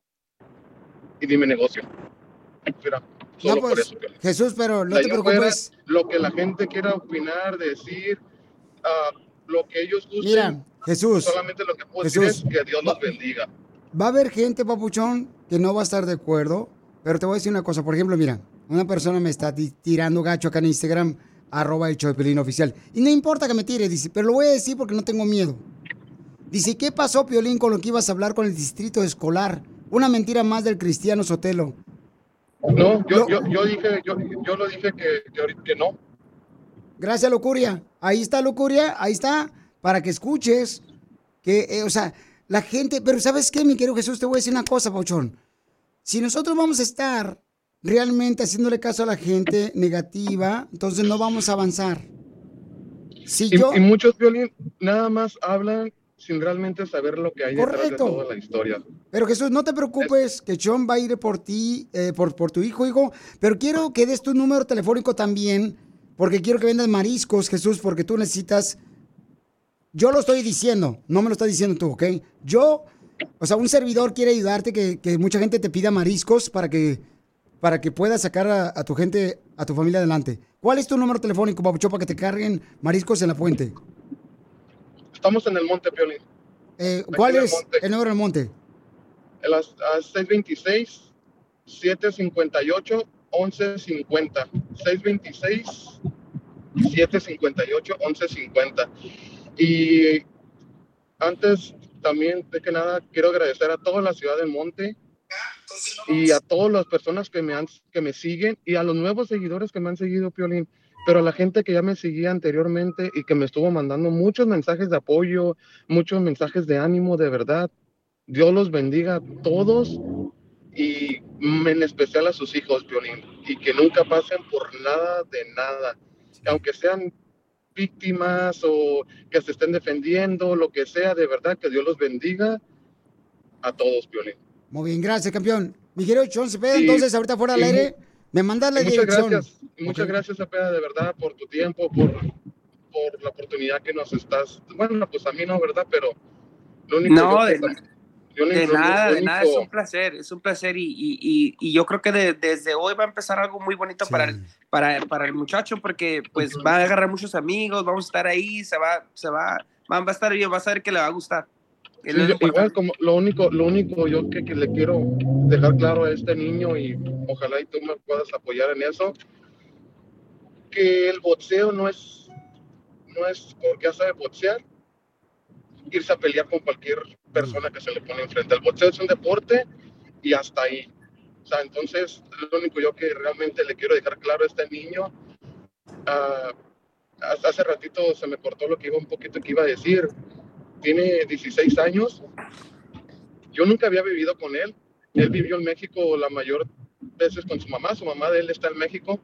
y de mi negocio. Mira, solo No, pues, por eso, Piolín. Jesús, pero no De te ahí en fuera, preocupes. lo que la gente quiera opinar, decir, uh, lo que ellos gusten. Mira, Jesús. Solamente lo que puedo Jesús, decir es que Dios los bendiga. Va a haber gente, papuchón, que no va a estar de acuerdo, pero te voy a decir una cosa. Por ejemplo, mira, una persona me está ti- tirando gacho acá en Instagram, arroba el show de Piolín oficial. Y no importa que me tire, dice, pero lo voy a decir porque no tengo miedo. Dice, ¿qué pasó, Piolín, con lo que ibas a hablar con el distrito escolar? Una mentira más del Cristiano Sotelo. No, yo, yo, yo dije, yo, yo lo dije que, que, ahorita- que no. Gracias, Lucuria. Ahí está, Lucuria, ahí está, para que escuches que, eh, o sea, la gente, pero ¿sabes qué, mi querido Jesús? Te voy a decir una cosa, Pauchón. Si nosotros vamos a estar realmente haciéndole caso a la gente negativa, entonces no vamos a avanzar. Si Y, yo... y muchos, Violín, nada más hablan sin realmente saber lo que hay detrás Correcto. de toda la historia. Pero Jesús, no te preocupes, que Sean va a ir por ti, eh, por, por tu hijo, hijo. Pero quiero que des tu número telefónico también, porque quiero que vendas mariscos, Jesús, porque tú necesitas... Yo lo estoy diciendo, no me lo estás diciendo tú, ¿ok? Yo, o sea, un servidor quiere ayudarte, que, que mucha gente te pida mariscos para que, para que puedas sacar a, a tu gente, a tu familia adelante. ¿Cuál es tu número telefónico, Papuchón, para que te carguen mariscos en la fuente? Estamos en el monte, Piolín. Eh, Aquí ¿Cuál en el es monte. el número del monte? A las a seis veintiséis, siete cincuenta y ocho, once cincuenta. seis veintiséis, siete cincuenta y ocho, once cincuenta. Y antes también, de que nada, quiero agradecer a toda la ciudad del Monte y a todas las personas que me, han, que me siguen y a los nuevos seguidores que me han seguido, Piolín. Pero a la gente que ya me seguía anteriormente y que me estuvo mandando muchos mensajes de apoyo, muchos mensajes de ánimo, de verdad. Dios los bendiga a todos y en especial a sus hijos, Piolín. Y que nunca pasen por nada de nada. Aunque sean víctimas o que se estén defendiendo, lo que sea, de verdad, que Dios los bendiga a todos, Piolín. Muy bien, gracias, campeón. Mi querido Sean Cepeda, Y- entonces, ahorita fuera al y aire, mu- me mandas la Y muchas dirección. gracias, y muchas Ok. gracias, Cepeda, de verdad, por tu tiempo, por, por la oportunidad que nos estás... Bueno, pues a mí no, ¿verdad? Pero lo único No, yo de, que- yo lo de único- nada, lo de nada, es único- un placer, es un placer y, y, y, y yo creo que de- desde hoy va a empezar algo muy bonito para, el, para, para el muchacho porque pues va a agarrar muchos amigos, vamos a estar ahí, se va, se va, va a estar bien, va a saber que le va a gustar. Es Sí, lo yo- importante. igual como lo único, lo único yo que, que le quiero dejar claro a este niño y ojalá y tú me puedas apoyar en eso, que el boxeo no es, no es porque ya sabe boxear, irse a pelear con cualquier persona que se le pone enfrente. El boxeo es un deporte y hasta ahí. O sea, entonces, lo único yo que realmente le quiero dejar claro a este niño, ah, hasta hace ratito se me cortó lo que iba un poquito que iba a decir. Tiene dieciséis años. Yo nunca había vivido con él. Él vivió en México la mayor veces con su mamá. Su mamá de él está en México.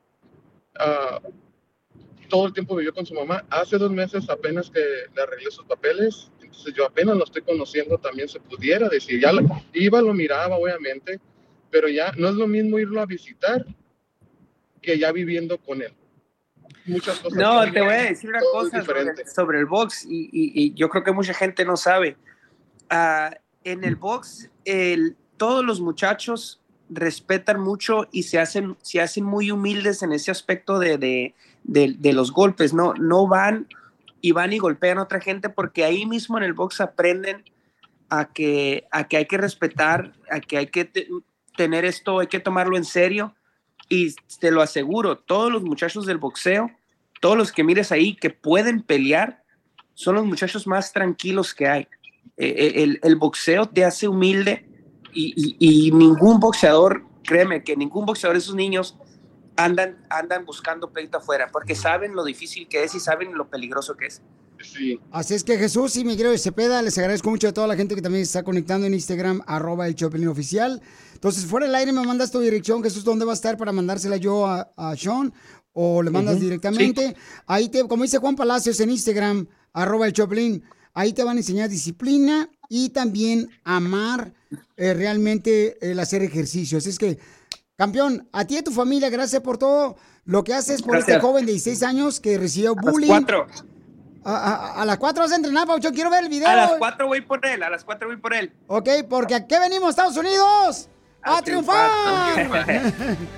Ah, todo el tiempo vivió con su mamá. Hace dos meses apenas que le arreglé sus papeles. Entonces yo apenas lo estoy conociendo, también se pudiera decir. Ya lo, iba, lo miraba, obviamente. Pero ya no es lo mismo irlo a visitar que ya viviendo con él. Muchas cosas. No, cambian, te voy a decir una todo es cosa sobre, diferente. sobre el box y, y- y yo creo que mucha gente no sabe. Ah, en el box, el, todos los muchachos respetan mucho y se hacen, se hacen muy humildes en ese aspecto de, de, de- de los golpes. No, no van y van y golpean a otra gente porque ahí mismo en el box aprenden a que, a que hay que respetar, a que hay que te- tener esto, hay que tomarlo en serio. Y te lo aseguro, todos los muchachos del boxeo, todos los que mires ahí que pueden pelear, son los muchachos más tranquilos que hay. Eh, el, el boxeo te hace humilde y, y- y ningún boxeador, créeme que ningún boxeador de esos niños andan, andan buscando pleito afuera porque saben lo difícil que es y saben lo peligroso que es. Sí. Así es que Jesús y mi querido Cepeda, les agradezco mucho a toda la gente que también se está conectando en Instagram, arroba el Choplin oficial. Entonces, fuera del aire me mandas tu dirección, Jesús, ¿dónde va a estar para mandársela yo a, a Sean? O le mandas Ujú, directamente. sí. Ahí te, como dice Juan Palacios en Instagram, arroba el Choplin, ahí te van a enseñar disciplina y también amar eh, realmente el hacer ejercicio. Así es que, campeón, a ti y a tu familia, gracias por todo lo que haces por Gracias. este joven de dieciséis años que recibió A los bullying. cuatro. A, a, a las cuatro vas a entrenar, Pauchón. Quiero ver el video. A las cuatro voy por él, a las cuatro voy por él. Ok, porque ¿a qué venimos, Estados Unidos? ¡A, ¡A triunfar! triunfar.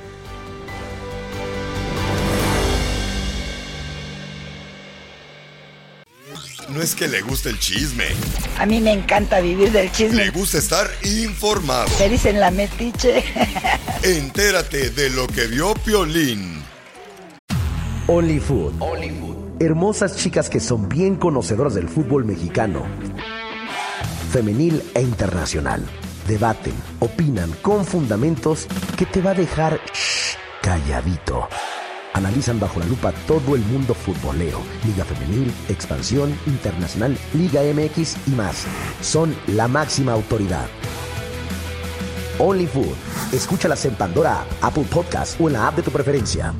No es que le guste el chisme. A mí me encanta vivir del chisme. Le gusta estar informado. Me dicen la metiche. Entérate de lo que vio Piolín. OnlyFood. OnlyFood. Hermosas chicas que son bien conocedoras del fútbol mexicano, femenil e internacional. Debaten, opinan con fundamentos que te va a dejar shh, calladito. Analizan bajo la lupa todo el mundo futbolero, Liga Femenil, Expansión, Internacional, Liga M X y más. Son la máxima autoridad. OnlyFood. Escúchalas en Pandora, Apple Podcast o en la app de tu preferencia.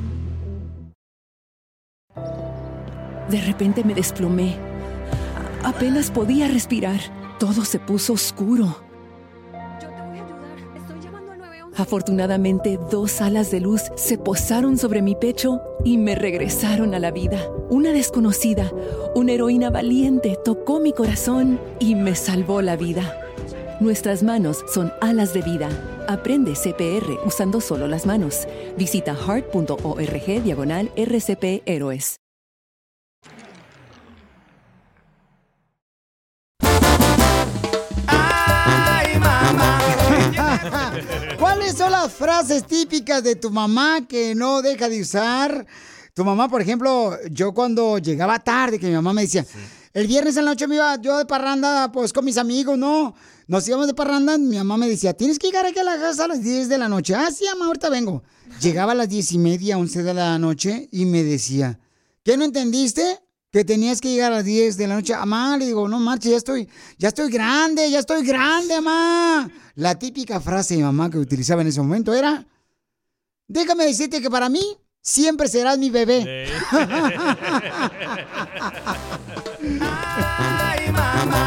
De repente me desplomé. A- apenas podía respirar. Todo se puso oscuro. Afortunadamente, dos alas de luz se posaron sobre mi pecho y me regresaron a la vida. Una desconocida, una heroína valiente, tocó mi corazón y me salvó la vida. Nuestras manos son alas de vida. Aprende C P R usando solo las manos. Visita heart.org diagonal R C P Héroes. ¿Cuáles son las frases típicas de tu mamá que no deja de usar? Tu mamá, por ejemplo, yo cuando llegaba tarde, que mi mamá me decía, sí. el viernes en la noche me iba yo de parranda, pues con mis amigos, ¿no? Nos íbamos de parranda, mi mamá me decía, tienes que llegar aquí a la casa a las diez de la noche. Ah, sí, mamá, ahorita vengo. Llegaba a las diez y media, once de la noche y me decía, ¿qué no entendiste? Que tenías que llegar a las diez de la noche. Mamá, le digo, no marches, ya estoy, ya estoy grande, ya estoy grande, mamá. La típica frase de mamá que utilizaba en ese momento era, déjame decirte que para mí siempre serás mi bebé. Sí. Ay, mamá,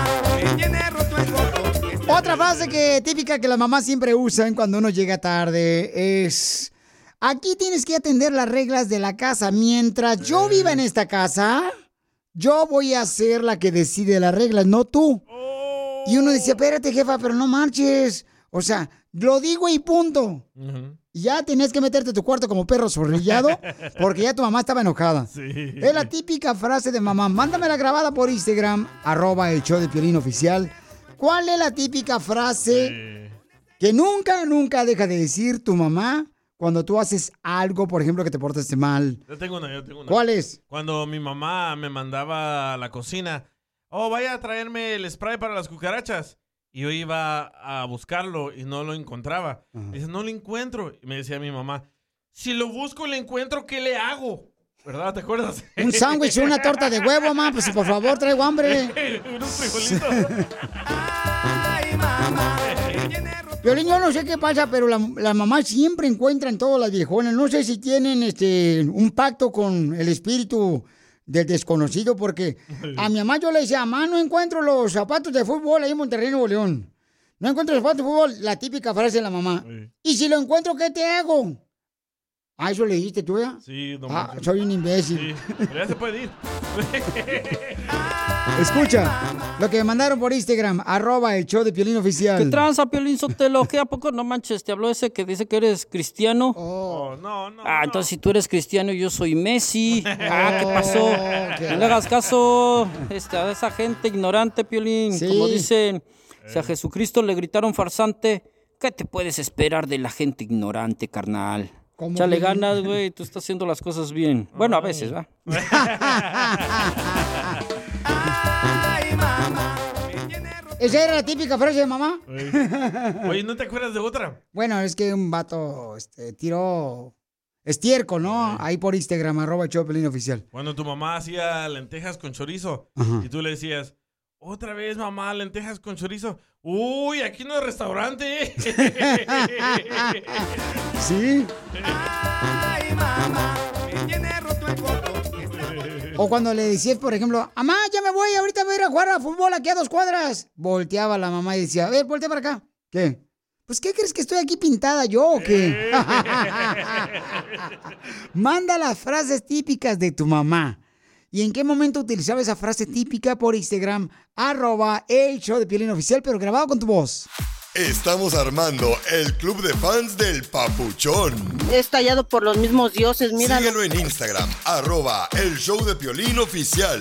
otra frase que típica que las mamás siempre usan cuando uno llega tarde es, aquí tienes que atender las reglas de la casa. Mientras yo viva en esta casa, yo voy a ser la que decide las reglas, no tú. Oh. Y uno decía, espérate, jefa, pero no marches. O sea, lo digo y punto. Uh-huh. Ya tenías que meterte a tu cuarto como perro zorrillado porque ya tu mamá estaba enojada. Sí. Es la típica frase de mamá. Mándamela grabada por Instagram, arroba el show de Piolín oficial. ¿Cuál es la típica frase sí. que nunca, nunca deja de decir tu mamá cuando tú haces algo, por ejemplo, que te portaste mal? Yo tengo una, yo tengo una. ¿Cuál es? Cuando mi mamá me mandaba a la cocina, oh, vaya a traerme el spray para las cucarachas. Y yo iba a buscarlo y no lo encontraba. Uh-huh. Dice, no lo encuentro. Y me decía mi mamá, si lo busco y lo encuentro, ¿qué le hago? ¿Verdad? ¿Te acuerdas? Un sándwich o una torta de huevo, mamá. Pues por favor, traigo hambre. Unos frijolitos. Ay, mamá. Piolín, yo no sé qué pasa, pero la, la mamá siempre encuentra en todas las viejonas. No sé si tienen este un pacto con el espíritu del desconocido, porque a mi mamá yo le decía, mamá, no encuentro los zapatos de fútbol ahí en Monterrey, Nuevo León. No encuentro los zapatos de fútbol, la típica frase de la mamá. Sí. Y si lo encuentro, ¿qué te hago? Ah, ¿eso le dijiste tú, ya? Sí, don Ah, soy un imbécil. Sí, pero ya se puede ir. Escucha, lo que me mandaron por Instagram, arroba el show de Piolín oficial. ¿Qué tranza, Piolín Sotelo? ¿Qué a poco no manches? ¿Te habló ese que dice que eres cristiano? Oh, no, no. Ah, no. entonces si tú eres cristiano y yo soy Messi. Ah, ¿qué pasó? Okay. No le hagas caso este, a esa gente ignorante, Piolín. Sí. Como dicen, eh. si a Jesucristo le gritaron farsante, ¿qué te puedes esperar de la gente ignorante, carnal? Chale ganas, güey, tú estás haciendo las cosas bien. Bueno, a veces, ¿va? ¿Esa era la típica frase de mamá? Oye, ¿no te acuerdas de otra? Bueno, es que un vato este, tiró estiércol, ¿no? Sí. Ahí por Instagram, arroba el show de Piolín oficial. Cuando tu mamá hacía lentejas con chorizo, ajá, y tú le decías, otra vez, mamá, lentejas con chorizo. Uy, aquí no es restaurante. Sí. Ay, mamá, me tiene roto el coco. O cuando le decías, por ejemplo, mamá, ya me voy, ahorita voy a ir a jugar a fútbol aquí a dos cuadras. Volteaba la mamá y decía, a ver, voltea para acá. ¿Qué? Pues, ¿qué crees que estoy aquí pintada yo o qué? Manda las frases típicas de tu mamá. ¿Y en qué momento utilizaba esa frase típica por Instagram? Arroba el show de Piolín Oficial, pero grabado con tu voz. Estamos armando el club de fans del Papuchón. Es tallado por los mismos dioses, mira. Síguelo en Instagram, arroba el show de Piolín Oficial.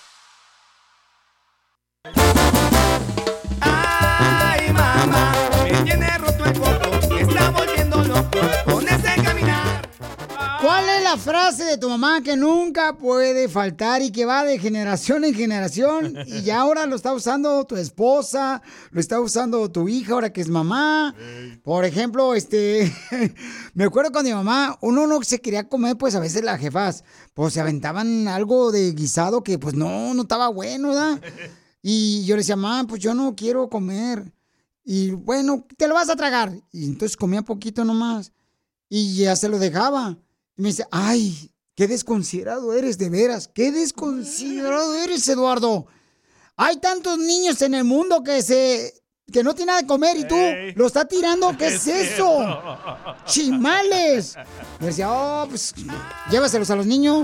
Ay, mamá, me tiene roto el coco, me está volviendo loco con ese caminar. ¿Cuál es la frase de tu mamá que nunca puede faltar y que va de generación en generación y ya ahora lo está usando tu esposa, lo está usando tu hija ahora que es mamá? Por ejemplo, este, me acuerdo cuando mi mamá, uno no se quería comer, pues a veces las jefas, pues se aventaban algo de guisado que pues no, no estaba bueno, ¿verdad? Y yo le decía, mamá, pues yo no quiero comer. Y bueno, te lo vas a tragar. Y entonces comía poquito nomás y ya se lo dejaba. Y me dice, ay, qué desconsiderado eres, de veras. Qué desconsiderado eres, Eduardo. Hay tantos niños en el mundo que se que no tienen nada de comer y tú hey, lo estás tirando. ¿Qué es, es eso? ¡Chimales! Me decía, oh, pues llévaselos a los niños.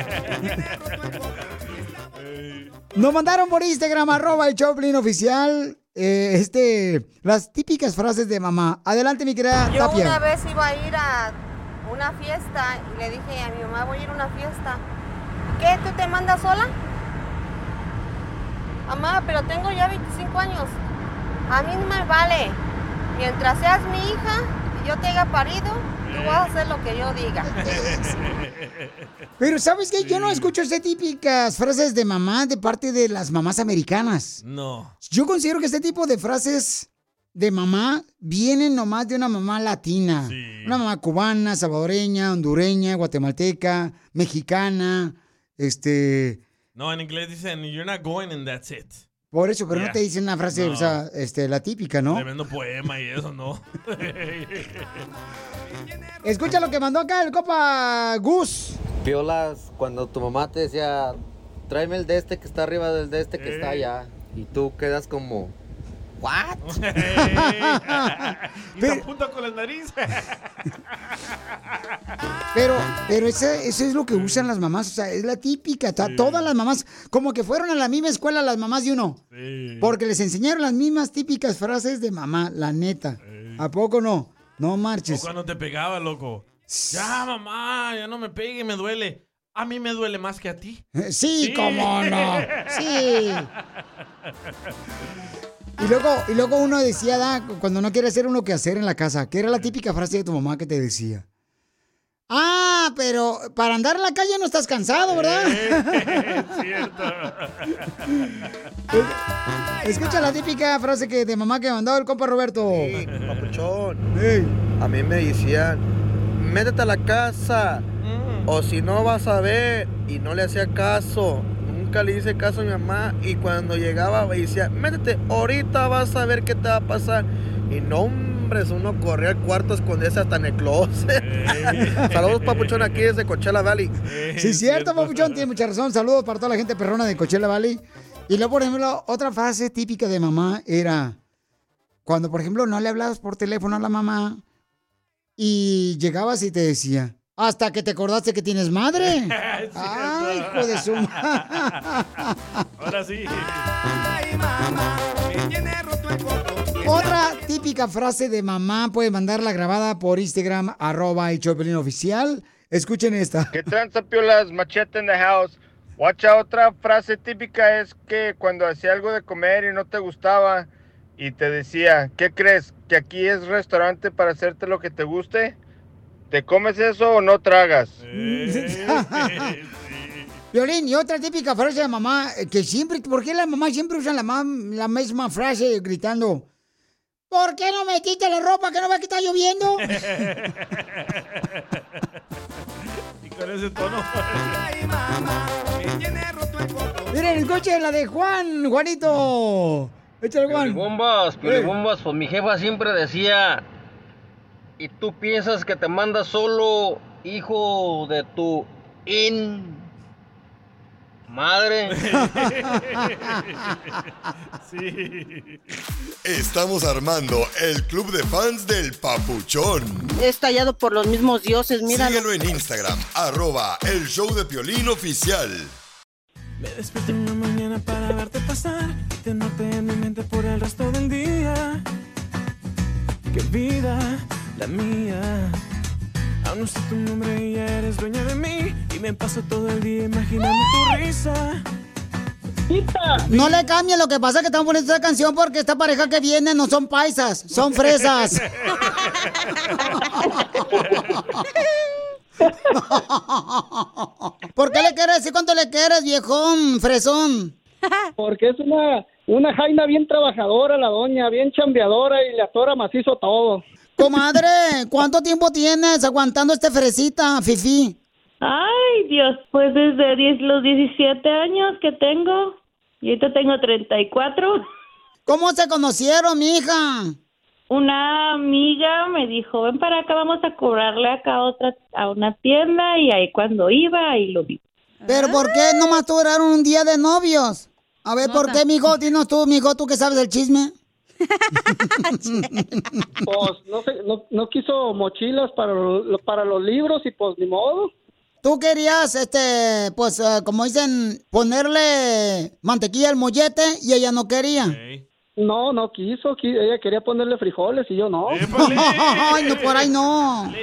Nos mandaron por Instagram, arroba el Choplin Oficial, eh, este, las típicas frases de mamá. Adelante, mi querida Yo Tapia. Yo una vez iba a ir a una fiesta y le dije a mi mamá, voy a ir a una fiesta. ¿Qué? ¿Tú te mandas sola? Mamá, pero tengo ya veinticinco años. A mí no me vale. Mientras seas mi hija y yo te haya parido, tú vas a hacer lo que yo diga. Pero ¿sabes qué? Yo no escucho esas típicas frases de mamá de parte de las mamás americanas. No. Yo considero que este tipo de frases de mamá vienen nomás de una mamá latina. Sí. Una mamá cubana, salvadoreña, hondureña, guatemalteca, mexicana, este... No, en inglés dicen, you're not going and that's it. Por eso, pero yeah. no te dicen una frase, no. o sea, este, la típica, ¿no? Tremendo poema y eso, ¿no? Escucha lo que mandó acá el copa Gus. Piolas, cuando tu mamá te decía, tráeme el de este que está arriba del de este que hey. está allá. Y tú quedas como, ¿what? Y te apunta con la nariz. Pero, pero eso, eso es lo que usan las mamás, o sea, es la típica. Sí. Todas las mamás, como que fueron a la misma escuela las mamás de uno. Sí. Porque les enseñaron las mismas típicas frases de mamá, la neta. Sí. ¿A poco no? No marches. O cuando te pegaba, loco. Ya, mamá, ya no me pegue, me duele. A mí me duele más que a ti. Sí, sí. Cómo no. Sí. Y luego, y luego uno decía, da, cuando no quiere hacer uno que hacer en la casa, que era la típica frase de tu mamá que te decía. Ah, pero para andar en la calle no estás cansado, ¿verdad? Eh, es cierto. Escucha la típica frase que de mamá que mandó el compa Roberto. Sí, papuchón. Sí. A mí me decían, métete a la casa, mm. o si no vas a ver, y no le hacía caso. Nunca le hice caso a mi mamá, y cuando llegaba me decía, métete, ahorita vas a ver qué te va a pasar. Y no, hombre, uno corría al cuarto a esconderse hasta en el closet. Hey. Saludos, papuchón, aquí desde Coachella Valley. Hey, sí, cierto, papuchón, tiene mucha razón. Saludos para toda la gente perrona de Coachella Valley. Y luego, por ejemplo, otra frase típica de mamá era cuando, por ejemplo, no le hablabas por teléfono a la mamá y llegabas y te decía, hasta que te acordaste que tienes madre. Ay, hijo de su madre. Ahora sí. Ay, mamá, me tiene roto el coco. Otra típica frase de mamá, puede mandarla grabada por Instagram, arroba el Choplin Oficial. Escuchen esta. ¿Qué tranza, piolas? Machete in the house. Guacha, otra frase típica es que cuando hacía algo de comer y no te gustaba y te decía, ¿qué crees? ¿Que aquí es restaurante para hacerte lo que te guste? ¿Te comes eso o no tragas? Eh, Violín, y otra típica frase de mamá, que siempre, ¿por qué las mamás siempre usan la, mam, la misma frase gritando? ¿Por qué no me quitas la ropa que no ve que está lloviendo? Y con ese tono. Ay, mamá, me tiene roto el coco. Miren, escuchen la de Juan, Juanito. Échale, Juan. Piolibombas, piolibombas, pues mi jefa siempre decía, y tú piensas que te mandas solo, hijo de tu in... madre. Sí. Estamos armando el club de fans del Papuchón. Es tallado por los mismos dioses, mira. Síguelo en Instagram, arroba el show de Piolín Oficial. Me despierto en la mañana para verte pasar y tenerte en mi mente por el resto del día. Qué vida la mía. Aún no sé tu nombre y ya eres dueña de mí. Y me paso todo el día imaginando tu risa. No le cambien, lo que pasa es que estamos poniendo esta canción porque esta pareja que viene no son paisas, son fresas. ¿Por qué le quieres decir cuánto le quieres, viejón, fresón? Porque es una, una jaina bien trabajadora, la doña, bien chambeadora y le atora macizo todo. Comadre, ¿cuánto tiempo tienes aguantando este fresita, fifí? Ay, Dios, pues desde diez, los diecisiete años que tengo, y ahorita tengo treinta y cuatro. ¿Cómo se conocieron, mija? Una amiga me dijo, ven para acá, vamos a cobrarle acá a otra, a una tienda, y ahí cuando iba, ahí lo vi. ¿Pero por qué nomás duraron un día de novios? A ver, ¿por qué, mijo? Dinos tú, mijo, tú que sabes el chisme. Pues no, sé, no, no quiso mochilas para, lo- para los libros y pues ni modo. Tú querías, este, pues, eh, como dicen, ponerle mantequilla al mollete y ella no quería. No, no quiso, qui- ella quería ponerle frijoles y yo no. Ay, no, por ahí no.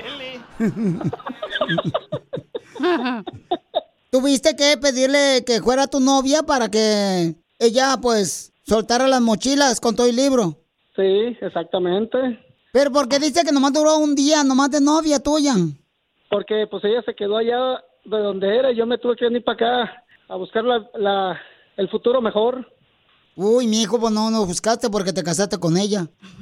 Tuviste que pedirle que fuera tu novia para que ella, pues, soltara las mochilas con todo el libro. Sí, exactamente. Pero ¿por qué dice que nomás duró un día, nomás de novia tuya? Porque pues ella se quedó allá de donde era y yo me tuve que venir para acá a buscar la, la, el futuro mejor. Uy, mi hijo, pues no, no buscaste porque te casaste con ella.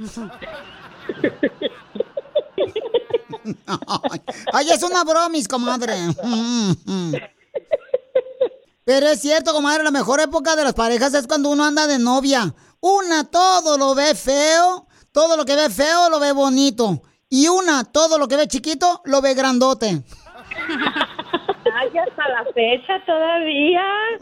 Ay, es una bromis, comadre. Pero es cierto, comadre, la mejor época de las parejas es cuando uno anda de novia. Una todo lo ve feo, todo lo que ve feo lo ve bonito. Y una, todo lo que ve chiquito, lo ve grandote. Ay, hasta la fecha todavía.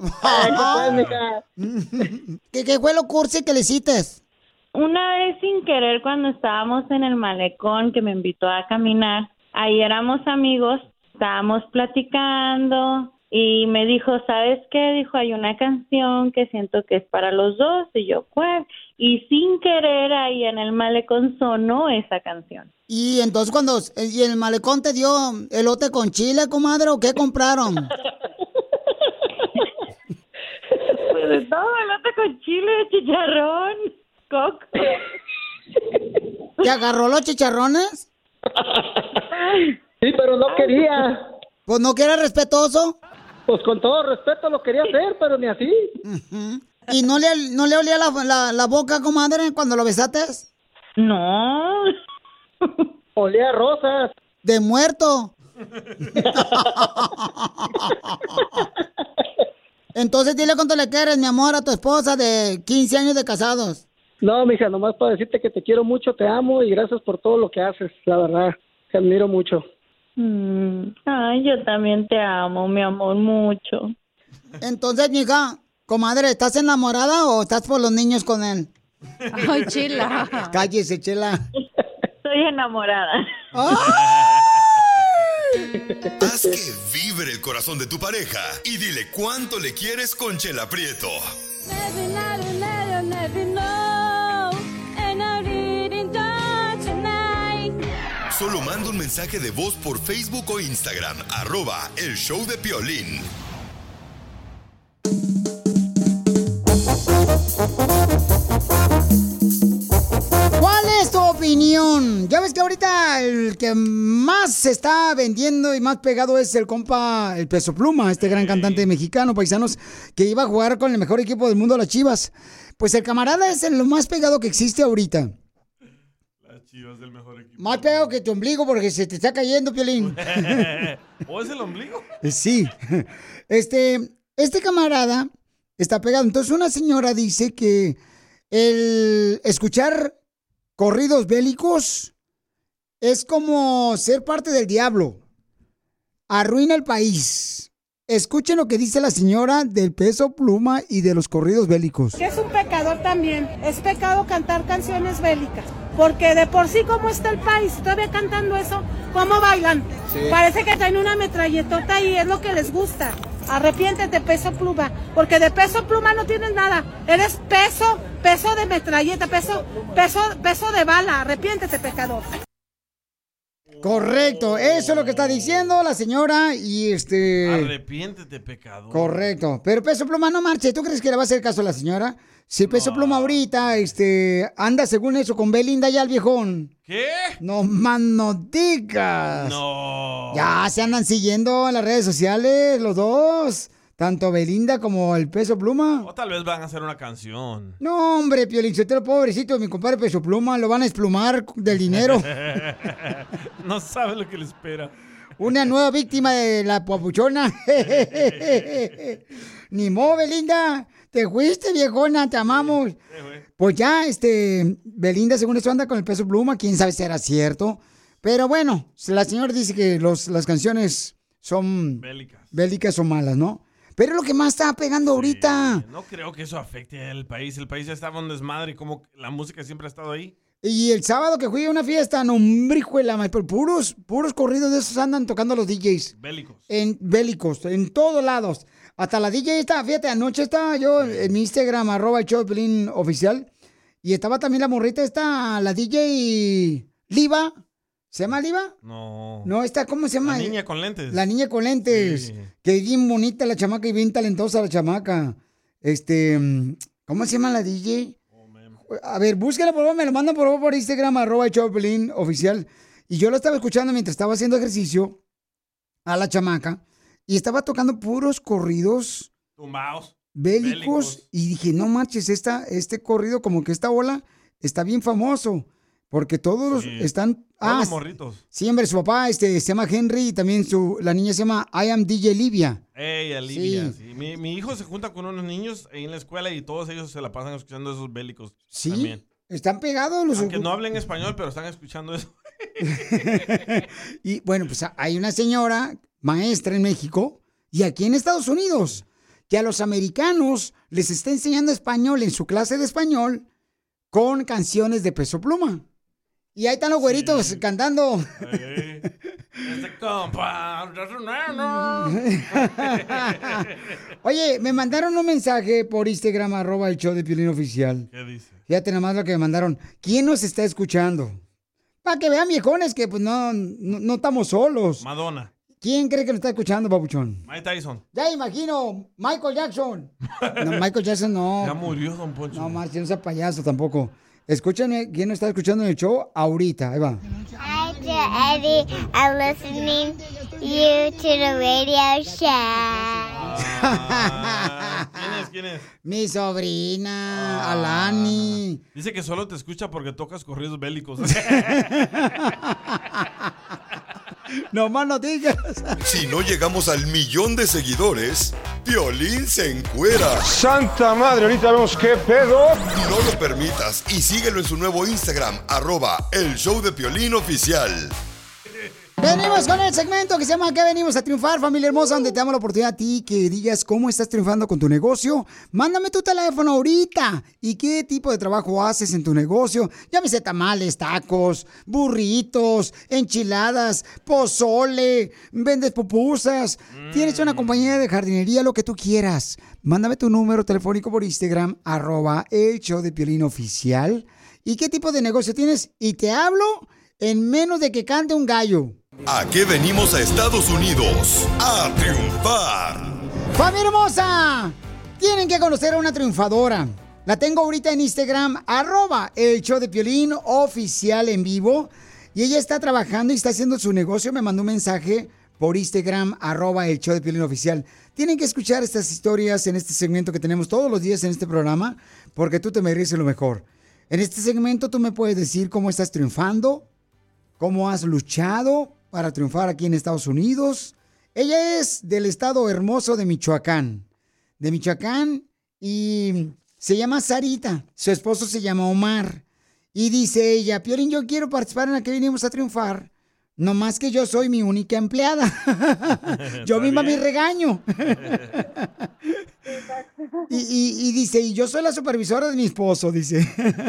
¿Qué, ¿Qué fue lo cursi que le hiciste? Una vez sin querer cuando estábamos en el malecón que me invitó a caminar, ahí éramos amigos, estábamos platicando y me dijo, ¿sabes qué? Dijo, hay una canción que siento que es para los dos y yo, ¿cuál? Y sin querer ahí en el malecón sonó esa canción. Y entonces cuando y el malecón te dio elote con chile, comadre, ¿o qué compraron? Pues todo elote con chile, chicharrón, coco. ¿Te agarró los chicharrones? Sí, pero no quería. Pues no que era respetuoso. Pues con todo respeto lo quería hacer, pero ni así. Uh-huh. ¿Y no le, no le olía la, la, la boca, comadre, cuando lo besaste? No. Olía a rosas. De muerto. Entonces dile cuánto le quieres, mi amor, a tu esposa de quince años de casados. No, mija, nomás para decirte que te quiero mucho, te amo y gracias por todo lo que haces, la verdad. Te admiro mucho. Mm, ay, yo también te amo, mi amor, mucho. Entonces, mija, comadre, ¿estás enamorada o estás por los niños con él? Ay, Chela. Cállese, Chela. Estoy enamorada. Haz que vibre el corazón de tu pareja y dile cuánto le quieres con Chela Prieto. Solo manda un mensaje de voz por Facebook o Instagram, arroba el show de Piolín. ¿Cuál es tu opinión? Ya ves que ahorita el que más se está vendiendo y más pegado es el compa, el Peso Pluma, este gran cantante mexicano, paisanos, que iba a jugar con el mejor equipo del mundo, las Chivas. Pues el camarada es el más pegado que existe ahorita. Las Chivas del mejor equipo. Más pegado que tu ombligo porque se te está cayendo, Piolín. ¿O es el ombligo? Sí. Este, este camarada está pegado. Entonces una señora dice que el escuchar corridos bélicos es como ser parte del diablo. Arruina el país. Escuchen lo que dice la señora del Peso Pluma y de los corridos bélicos. Que es un pecador también. Es pecado cantar canciones bélicas. Porque de por sí, ¿cómo está el país? Todavía cantando eso, ¿cómo bailan? Sí. Parece que traen una metralletota y es lo que les gusta. Arrepiéntete, Peso Pluma, porque de Peso Pluma no tienes nada. Eres peso, peso de metralleta, peso, peso, peso de bala. Arrepiéntete, pecador. Correcto, eso es lo que está diciendo la señora y este... Arrepiéntete, pecador. Correcto, pero Peso Pluma no marche. ¿Tú crees que le va a hacer caso a la señora? Si Peso no. Pluma ahorita este, anda según eso con Belinda ya el viejón. ¿Qué? No más no digas. No. Ya se andan siguiendo en las redes sociales los dos. Tanto Belinda como el Peso Pluma. O tal vez van a hacer una canción. No, hombre, Piolinsotelo, pobrecito, mi compadre Peso Pluma, lo van a esplumar del dinero. No sabe lo que le espera. Una nueva víctima de la papuchona. Ni modo, Belinda. Te fuiste, viejona, te amamos. Sí, sí, pues ya, este, Belinda, según esto, anda con el Peso Pluma. Quién sabe si era cierto. Pero bueno, la señora dice que los, las canciones son... Bélicas. Bélicas o malas, ¿no? Pero es lo que más está pegando sí, ahorita. No creo que eso afecte al país. El país ya estaba un desmadre, como la música siempre ha estado ahí. Y el sábado que fui a una fiesta, no, hombre, hijo de la madre, pero puros, puros corridos de esos andan tocando los D Js. Bélicos. En, bélicos, en todos lados. Hasta la D J estaba, fíjate, anoche estaba yo en mi Instagram, arroba el show de Piolín oficial, y estaba también la morrita esta, la D J Liva. ¿Se llama Liva? No. No, esta, ¿cómo se llama? La niña con lentes. La niña con lentes. Sí. Que es bien bonita la chamaca y bien talentosa la chamaca. Este, ¿cómo se llama la D J? Oh, a ver, búscala por favor, me lo mandan por favor por Instagram, arroba el show de Piolín oficial. Y yo lo estaba escuchando mientras estaba haciendo ejercicio a la chamaca. Y estaba tocando puros corridos. Tumbaos. Bélicos, bélicos. Y dije, no manches, esta, este corrido, como que esta ola está bien famoso. Porque todos sí. están... Todos ah, los morritos. Sí, hombre, su papá este, se llama Henry y también su, la niña se llama I am D J Livia. Ella, Livia, sí. sí. Mi, mi hijo se junta con unos niños ahí en la escuela y todos ellos se la pasan escuchando esos bélicos. Sí, también. Están pegados los... Aunque no hablen español, pero están escuchando eso. Y bueno, pues hay una señora maestra en México y aquí en Estados Unidos que a los americanos les está enseñando español en su clase de español con canciones de Peso Pluma. Y ahí están los güeritos sí. cantando. Hey, este compa. Oye, me mandaron un mensaje por Instagram, arroba el show de Piolín oficial. ¿Qué dice? Fíjate nada más lo que me mandaron. ¿Quién nos está escuchando? Para que vean, viejones, que pues no, no, no estamos solos. Madonna. ¿Quién cree que nos está escuchando, papuchón? Mike Tyson. Ya imagino, Michael Jackson. No, Michael Jackson no. Ya murió, don Poncho. No, más, no sea payaso tampoco. Escúchame, ¿quién nos está escuchando en el show? Ahorita, ahí va. Hi, Eddie. I'm listening you to the radio show. Ah, ¿Quién es? ¿Quién es? Mi sobrina, ah, Alani. Dice que solo te escucha porque tocas corridos bélicos. No más no digas. Si no llegamos al millón de seguidores, Piolín se encuera. ¡Santa madre! Ahorita vemos qué pedo. No lo permitas y síguelo en su nuevo Instagram, arroba el show de Piolín oficial. Venimos con el segmento que se llama ¿Qué venimos a triunfar, familia hermosa? Donde te damos la oportunidad a ti que digas cómo estás triunfando con tu negocio. Mándame tu teléfono ahorita y qué tipo de trabajo haces en tu negocio. Llámese tamales, tacos, burritos, enchiladas, pozole, vendes pupusas. Mm. Tienes una compañía de jardinería, lo que tú quieras. Mándame tu número telefónico por Instagram, arroba el show de Piolín oficial. ¿Y qué tipo de negocio tienes? Y te hablo en menos de que cante un gallo. ¿A qué venimos a Estados Unidos? ¡A triunfar! ¡Familia hermosa! Tienen que conocer a una triunfadora. La tengo ahorita en Instagram, arroba el show de Piolín oficial en vivo. Y ella está trabajando y está haciendo su negocio. Me mandó un mensaje por Instagram, arroba el show de Piolín oficial. Tienen que escuchar estas historias en este segmento que tenemos todos los días en este programa, porque tú te mereces lo mejor. En este segmento tú me puedes decir cómo estás triunfando, cómo has luchado para triunfar aquí en Estados Unidos. Ella es del estado hermoso de Michoacán. De Michoacán y se llama Sarita. Su esposo se llama Omar. Y dice ella, Piolín, yo quiero participar en la que vinimos a triunfar. No más que yo soy mi única empleada. Yo misma me regaño. y, y, y dice, y yo soy la supervisora de mi esposo, dice.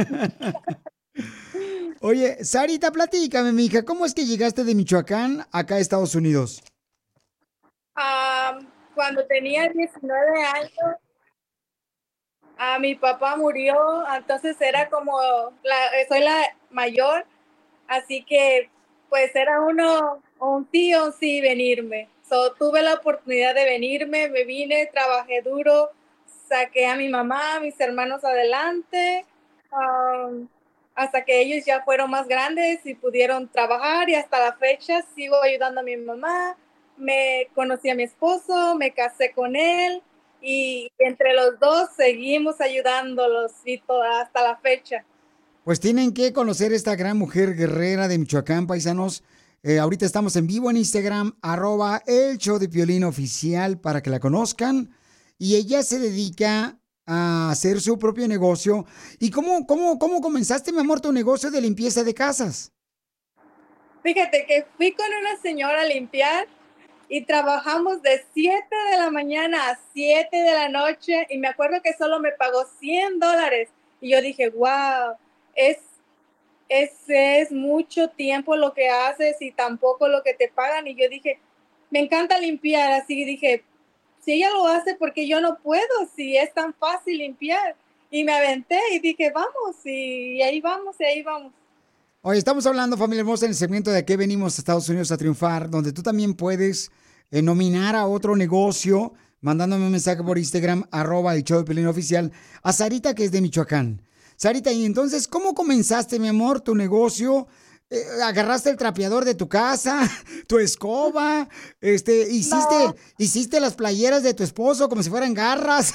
Oye, Sarita, platícame, mija, ¿cómo es que llegaste de Michoacán acá a Estados Unidos? Um, cuando tenía diecinueve años, a mi papá murió, entonces era como, la, soy la mayor, así que pues era uno, un tío sí venirme. So, tuve la oportunidad de venirme, me vine, trabajé duro, saqué a mi mamá, a mis hermanos adelante, um, hasta que ellos ya fueron más grandes y pudieron trabajar, y hasta la fecha sigo ayudando a mi mamá. Me conocí a mi esposo, me casé con él, y entre los dos seguimos ayudándolos y toda, hasta la fecha. Pues tienen que conocer esta gran mujer guerrera de Michoacán, paisanos. Eh, ahorita estamos en vivo en Instagram, arroba el show de Piolín oficial, para que la conozcan. Y ella se dedica a hacer su propio negocio. ¿Y cómo, cómo, cómo comenzaste, mi amor, tu negocio de limpieza de casas? Fíjate que fui con una señora a limpiar y trabajamos de siete de la mañana a siete de la noche, y me acuerdo que solo me pagó cien dólares. Y yo dije, wow, es, es, es mucho tiempo lo que haces y tampoco lo que te pagan. Y yo dije, me encanta limpiar, así dije, si ella lo hace, ¿por qué yo no puedo? Si es tan fácil limpiar. Y me aventé y dije, vamos, y ahí vamos, y ahí vamos. Oye, estamos hablando, familia hermosa, en el segmento de ¿Qué venimos a Estados Unidos a triunfar?, donde tú también puedes eh, nominar a otro negocio, mandándome un mensaje por Instagram, arroba el show de Piolín oficial, a Sarita, que es de Michoacán. Sarita, y entonces, ¿cómo comenzaste, mi amor, tu negocio? Eh, ¿Agarraste el trapeador de tu casa, tu escoba? Este, ¿hiciste, no. ¿Hiciste las playeras de tu esposo como si fueran garras?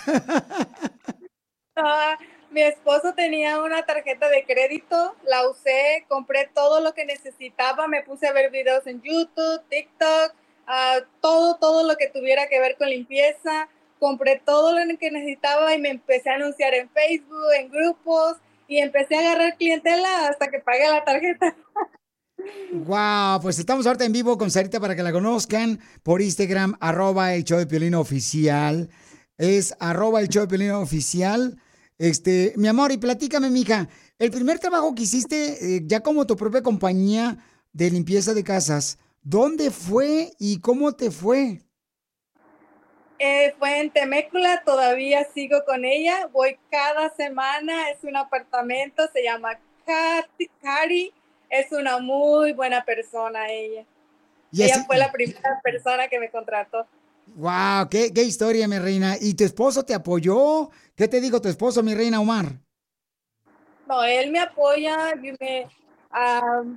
Ah, mi esposo tenía una tarjeta de crédito, la usé, compré todo lo que necesitaba, me puse a ver videos en YouTube, TikTok, uh, todo, todo lo que tuviera que ver con limpieza. Compré todo lo que necesitaba y me empecé a anunciar en Facebook, en grupos, y empecé a agarrar clientela hasta que pagué la tarjeta. Wow, pues estamos ahorita en vivo con Sarita para que la conozcan por Instagram, arroba el show de Piolín oficial. Es arroba el show de Piolín oficial. Este, mi amor, y platícame, mija, el primer trabajo que hiciste eh, ya como tu propia compañía de limpieza de casas, ¿dónde fue y cómo te fue? Eh, fue en Temécula, todavía sigo con ella, voy cada semana, es un apartamento, se llama Cari, es una muy buena persona ella. Y ella así... fue la primera persona que me contrató. Wow, qué, qué historia, mi reina. ¿Y tu esposo te apoyó? ¿Qué te dijo tu esposo, mi reina Omar? No, él me apoya, y me, um,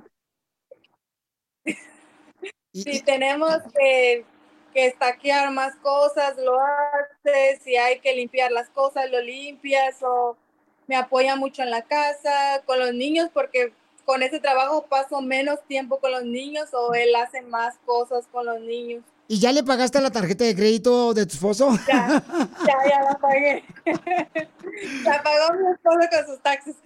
y, si y... tenemos que, que estaquear más cosas, lo hace, si hay que limpiar las cosas, lo limpias, o me apoya mucho en la casa, con los niños, porque con ese trabajo paso menos tiempo con los niños, o él hace más cosas con los niños. ¿Y ya le pagaste la tarjeta de crédito de tu esposo? Ya, ya, ya la pagué. La pagó mi esposo con sus taxis.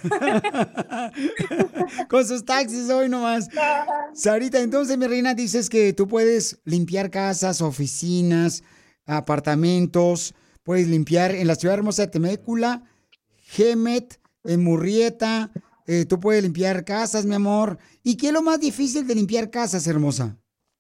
Con sus taxis hoy nomás. Sarita, entonces, mi reina, dices que tú puedes limpiar casas, oficinas, apartamentos, puedes limpiar en la ciudad hermosa de Temécula, Gemet, en Murrieta, eh, tú puedes limpiar casas, mi amor. ¿Y qué es lo más difícil de limpiar casas, hermosa?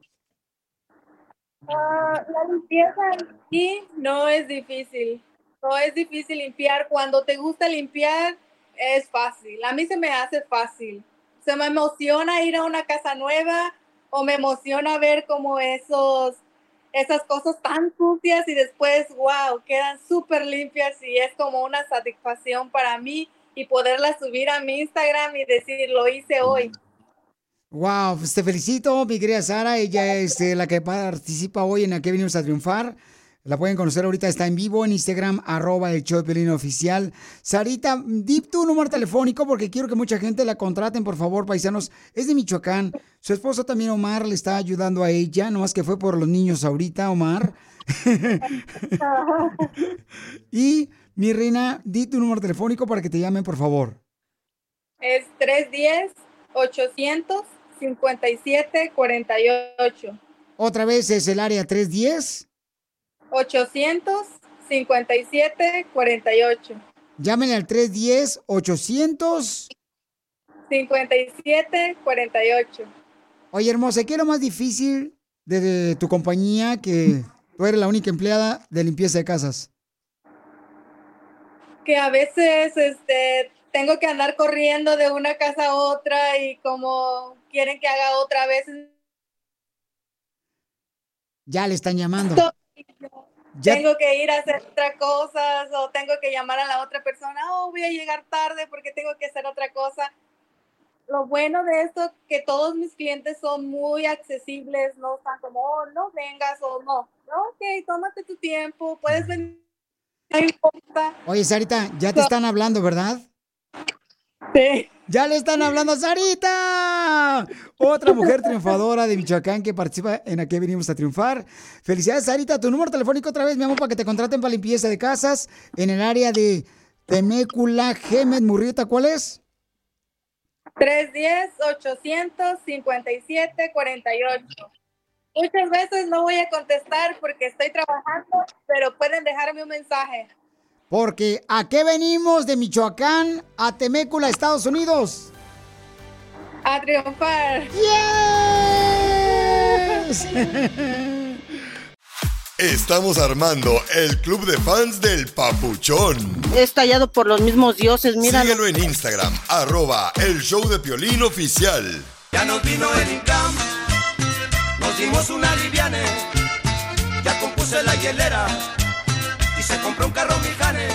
Uh, la limpieza aquí no es difícil, no es difícil limpiar. Cuando te gusta limpiar es fácil, a mí se me hace fácil, se me emociona ir a una casa nueva, o me emociona ver como esos, esas cosas tan sucias y después, wow, quedan súper limpias, y es como una satisfacción para mí, y poderlas subir a mi Instagram y decir, lo hice hoy. Wow, pues te felicito, mi querida Sara. Ella es eh, la que participa hoy en ¿A qué venimos a triunfar? La pueden conocer ahorita, está en vivo en Instagram, arroba el show de Piolín oficial. Sarita, di tu número telefónico porque quiero que mucha gente la contraten, por favor, paisanos. Es de Michoacán. Su esposo también, Omar, le está ayudando a ella, nomás que fue por los niños ahorita, Omar. Y, mi reina, di tu número telefónico para que te llamen, por favor. Es tres uno cero, ochocientos cincuenta y siete cuarenta y ocho. Otra vez es el área tres uno cero. ochocientos cincuenta y siete cuarenta y ocho. Llámenle al tres uno cero, ochocientos cincuenta y siete cuarenta y ocho. Oye, hermosa, ¿qué es lo más difícil de, de tu compañía que tú eres la única empleada de limpieza de casas? Que a veces este, tengo que andar corriendo de una casa a otra y como quieren que haga otra vez. Ya le están llamando. Ya. Tengo que ir a hacer otras cosas o tengo que llamar a la otra persona. Oh, voy a llegar tarde porque tengo que hacer otra cosa. Lo bueno de esto que todos mis clientes son muy accesibles, no están como, oh, no vengas o no. Ok, tómate tu tiempo, puedes venir, no importa. Oye, Sarita, ya te están hablando, ¿verdad? Sí. ¡Ya le están hablando a Sarita! Otra mujer triunfadora de Michoacán que participa en Aquí Venimos a Triunfar. Felicidades, Sarita. Tu número telefónico otra vez, mi amor, para que te contraten para limpieza de casas en el área de Temécula, Gémez, Murrieta. ¿Cuál es? tres uno cero, ocho cinco siete, cuatro ocho. Muchas veces no voy a contestar porque estoy trabajando, pero pueden dejarme un mensaje. Porque ¿a qué venimos de Michoacán a Temécula, Estados Unidos? A triunfar. ¡Yes! Estamos armando el club de fans del Papuchón. Es tallado por los mismos dioses, mira. Síguelo en Instagram, arroba el show de Piolín oficial. Ya nos vino el Incam, nos dimos una liviane, ya compuse la hielera y se compró un carro Mijane.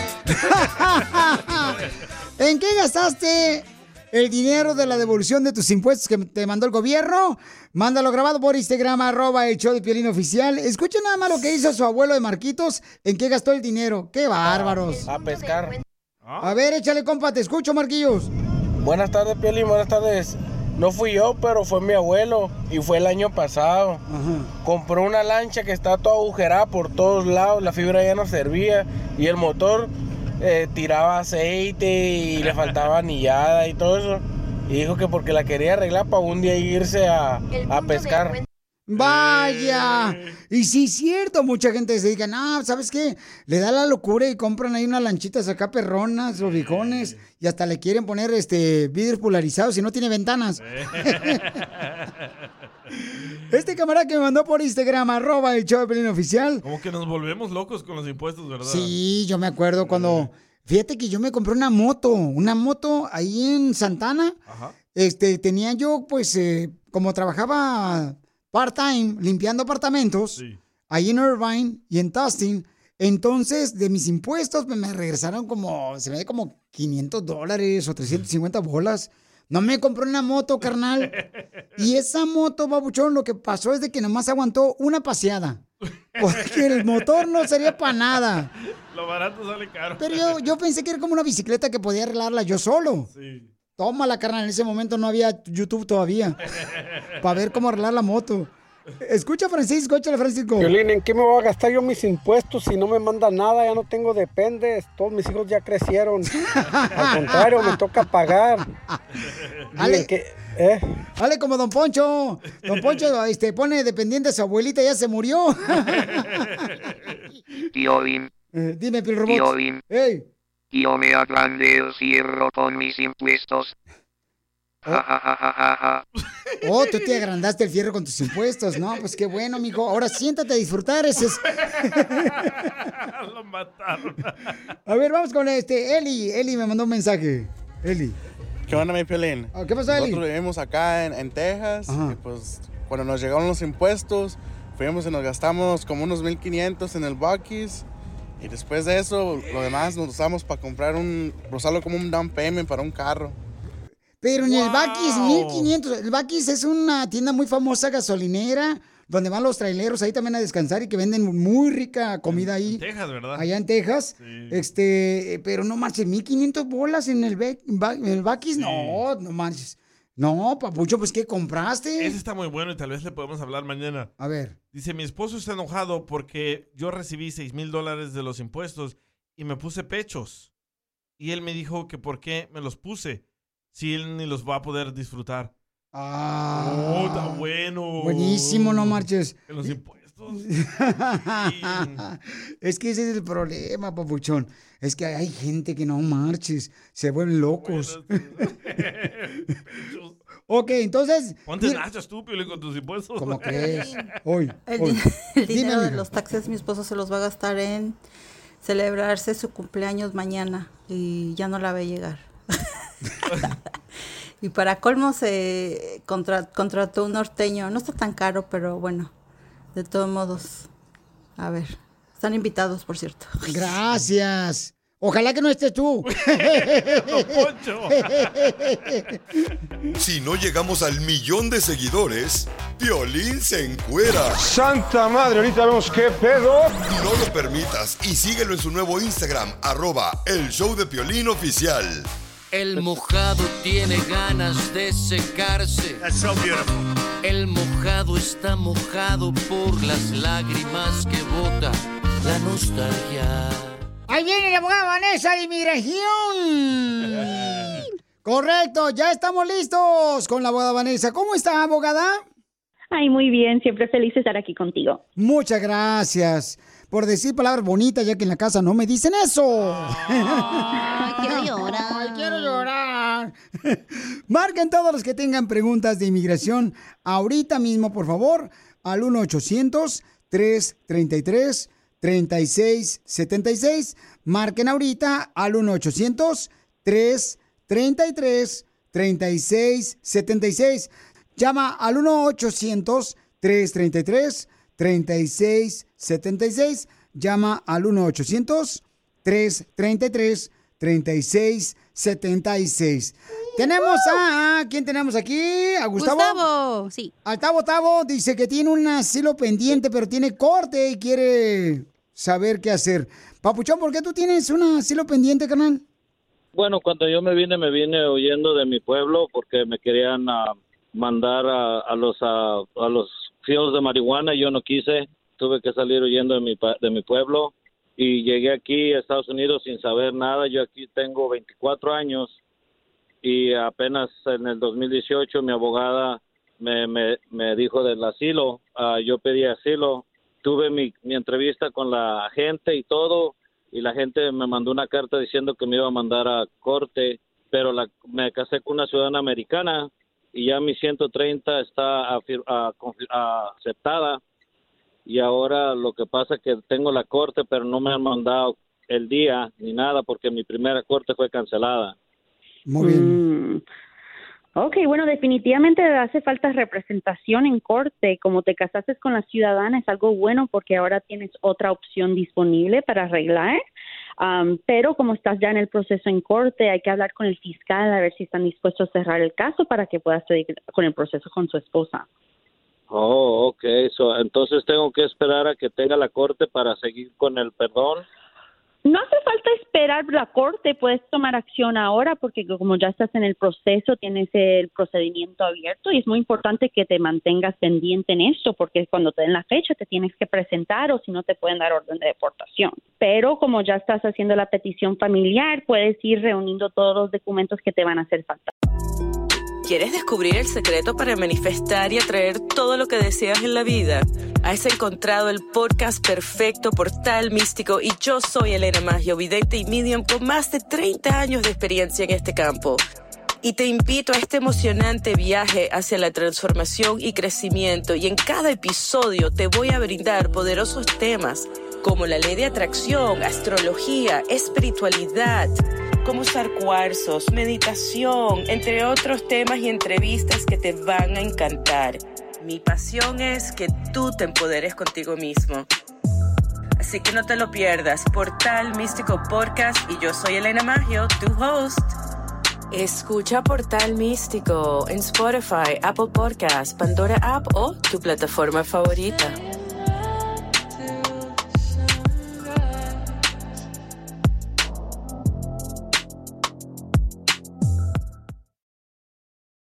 ¿En qué gastaste el dinero de la devolución de tus impuestos que te mandó el gobierno? Mándalo grabado por Instagram, arroba el show de Piolín oficial. Escuchen nada más lo que hizo su abuelo de Marquitos. ¿En qué gastó el dinero? ¡Qué bárbaros! A pescar. A ver, échale, compa, te escucho, Marquillos. Buenas tardes, Piolín, buenas tardes. No fui yo, pero fue mi abuelo y fue el año pasado. Ajá. Compró una lancha que está toda agujerada por todos lados, la fibra ya no servía y el motor eh, tiraba aceite y le faltaba anillada y todo eso. Y dijo que porque la quería arreglar para un día irse a, a pescar. ¡Vaya! Y sí es cierto, mucha gente se dice, no, ¿sabes qué? Le da la locura y compran ahí unas lanchitas acá perronas, los viejones, y hasta le quieren poner este vidrios polarizados y no tiene ventanas. Este camarada que me mandó por Instagram, arroba el show de Piolín oficial. Como que nos volvemos locos con los impuestos, ¿verdad? Sí, yo me acuerdo cuando... Fíjate que yo me compré una moto, una moto ahí en Santana. Ajá. Este, tenía yo, pues, eh, como trabajaba part-time limpiando apartamentos, sí, ahí en Irvine y en Tustin, entonces de mis impuestos pues, me regresaron como, se me ve como quinientos dólares o trescientas cincuenta bolas. No me compré una moto, carnal. Y esa moto, babuchón, lo que pasó es de que nomás aguantó una paseada. Porque el motor no sería para nada. Lo barato sale caro. Pero yo, yo pensé que era como una bicicleta que podía arreglarla yo solo. Sí. Tómala, carnal. En ese momento no había YouTube todavía. Para ver cómo arreglar la moto. Escucha, Francisco, échale, Francisco. Piolín, ¿en qué me voy a gastar yo mis impuestos si no me mandan nada? Ya no tengo dependes. Todos mis hijos ya crecieron. Al contrario, me toca pagar. Ale, que, ¿eh? Ale, como Don Poncho. Don Poncho este, pone dependiente a su abuelita, ya se murió. Piolín. Eh, dime, Piel Robot. Piolín. Hey. Yo me agrandé el fierro con mis impuestos. Oh. Ja, ja, ja, ja, ja, ja. Oh, tú te agrandaste el fierro con tus impuestos, ¿no? Pues qué bueno, mijo. Ahora siéntate a disfrutar. Ese es... Lo mataron. A ver, vamos con este. Eli. Eli me mandó un mensaje. Eli. ¿Qué onda, mi Piolín? Oh, ¿qué pasó, Eli? Nosotros vivimos acá en, en Texas. Y pues cuando nos llegaron los impuestos, fuimos y nos gastamos como unos mil quinientos en el Buc-ee's. Y después de eso, lo demás nos usamos para comprar un, usarlo como un down payment para un carro. Pero en wow. el Buc-ee's, mil quinientos. El Buc-ee's es una tienda muy famosa gasolinera, donde van los traileros ahí también a descansar y que venden muy rica comida ahí. En Texas, ¿verdad? Allá en Texas. Sí. Este, pero no marches, mil quinientos bolas en el, en el Buc-ee's. Sí. No, no marches. No, papucho, pues ¿qué compraste? Ese está muy bueno y tal vez le podemos hablar mañana. A ver. Dice, mi esposo está enojado porque yo recibí seis mil dólares de los impuestos y me puse pechos. Y él me dijo que por qué me los puse si él ni los va a poder disfrutar. Ah. Oh, está bueno. Buenísimo, no marches. En los impuestos. Es que ese es el problema, papuchón. Es que hay gente que no marches, se vuelven locos. Ok, entonces... Ponte mira- nachas tú, Piolín, con tus impuestos. ¿Cómo crees? Hoy, El, hoy. di- el Dime, dinero de amiga. los taxes mi esposo se los va a gastar en celebrarse su cumpleaños mañana y ya no la ve llegar. Y para colmo se contra- contrató un norteño. No está tan caro, pero bueno, de todos modos, a ver, están invitados, por cierto. Gracias. Ojalá que no estés tú. Si no llegamos al millón de seguidores, Piolín se encuera. Santa madre, ahorita vemos qué pedo. No lo permitas y síguelo en su nuevo Instagram, arroba el show de Piolín oficial. El mojado tiene ganas de secarse. That's so beautiful. El mojado está mojado por las lágrimas que bota la nostalgia. Ahí viene la abogada Vanessa de Inmigración. Correcto, ya estamos listos con la abogada Vanessa. ¿Cómo está, abogada? Ay, muy bien, siempre feliz de estar aquí contigo. Muchas gracias por decir palabras bonitas, ya que en la casa no me dicen eso. Ay, quiero llorar. Ay, quiero llorar. Marquen todos los que tengan preguntas de inmigración ahorita mismo, por favor, al uno ochocientos, tres treinta y tres, treinta y seis setenta y seis. Marquen ahorita al uno ochocientos, tres treinta y tres, treinta y seis setenta y seis. Llama al uno ochocientos, tres treinta y tres, treinta y seis setenta y seis. Llama al uno ochocientos, tres treinta y tres, treinta y seis setenta y seis. Tenemos a... ¿Quién tenemos aquí? ¿A Gustavo? Gustavo, sí. Al Tavo Tavo dice que tiene un asilo pendiente, pero tiene corte y quiere saber qué hacer. Papuchón, ¿por qué tú tienes un asilo pendiente, carnal? Bueno, cuando yo me vine, me vine huyendo de mi pueblo porque me querían uh, mandar a, a los a, a los fields de marihuana. Yo no quise, tuve que salir huyendo de mi, pa- de mi pueblo y llegué aquí a Estados Unidos sin saber nada. Yo aquí tengo veinticuatro años y apenas en el dos mil dieciocho mi abogada me, me, me dijo del asilo. Uh, yo pedí asilo, tuve mi, mi entrevista con la agente y todo, y la gente me mandó una carta diciendo que me iba a mandar a corte, pero la, me casé con una ciudadana americana y ya mi ciento treinta está afir, a, a, aceptada, y ahora lo que pasa es que tengo la corte, pero no me han mandado el día ni nada porque mi primera corte fue cancelada. Muy bien. Mm. Ok, bueno, definitivamente hace falta representación en corte. Como te casaste con la ciudadana es algo bueno porque ahora tienes otra opción disponible para arreglar. Um, pero como estás ya en el proceso en corte, hay que hablar con el fiscal a ver si están dispuestos a cerrar el caso para que puedas seguir con el proceso con su esposa. Oh, ok. So, entonces tengo que esperar a que tenga la corte para seguir con el perdón. No hace falta esperar la corte, puedes tomar acción ahora porque como ya estás en el proceso, tienes el procedimiento abierto y es muy importante que te mantengas pendiente en esto porque cuando te den la fecha te tienes que presentar o si no te pueden dar orden de deportación. Pero como ya estás haciendo la petición familiar, puedes ir reuniendo todos los documentos que te van a hacer falta. ¿Quieres descubrir el secreto para manifestar y atraer todo lo que deseas en la vida? Has encontrado el podcast perfecto, Portal Místico, y yo soy Elena Maggio, vidente y medium con más de treinta años de experiencia en este campo. Y te invito a este emocionante viaje hacia la transformación y crecimiento, y en cada episodio te voy a brindar poderosos temas como la ley de atracción, astrología, espiritualidad, cómo usar cuarzos, meditación, entre otros temas y entrevistas que te van a encantar. Mi pasión es que tú te empoderes contigo mismo. Así que no te lo pierdas. Portal Místico Podcast y yo soy Elena Maggio, tu host. Escucha Portal Místico en Spotify, Apple Podcasts, Pandora App o tu plataforma favorita.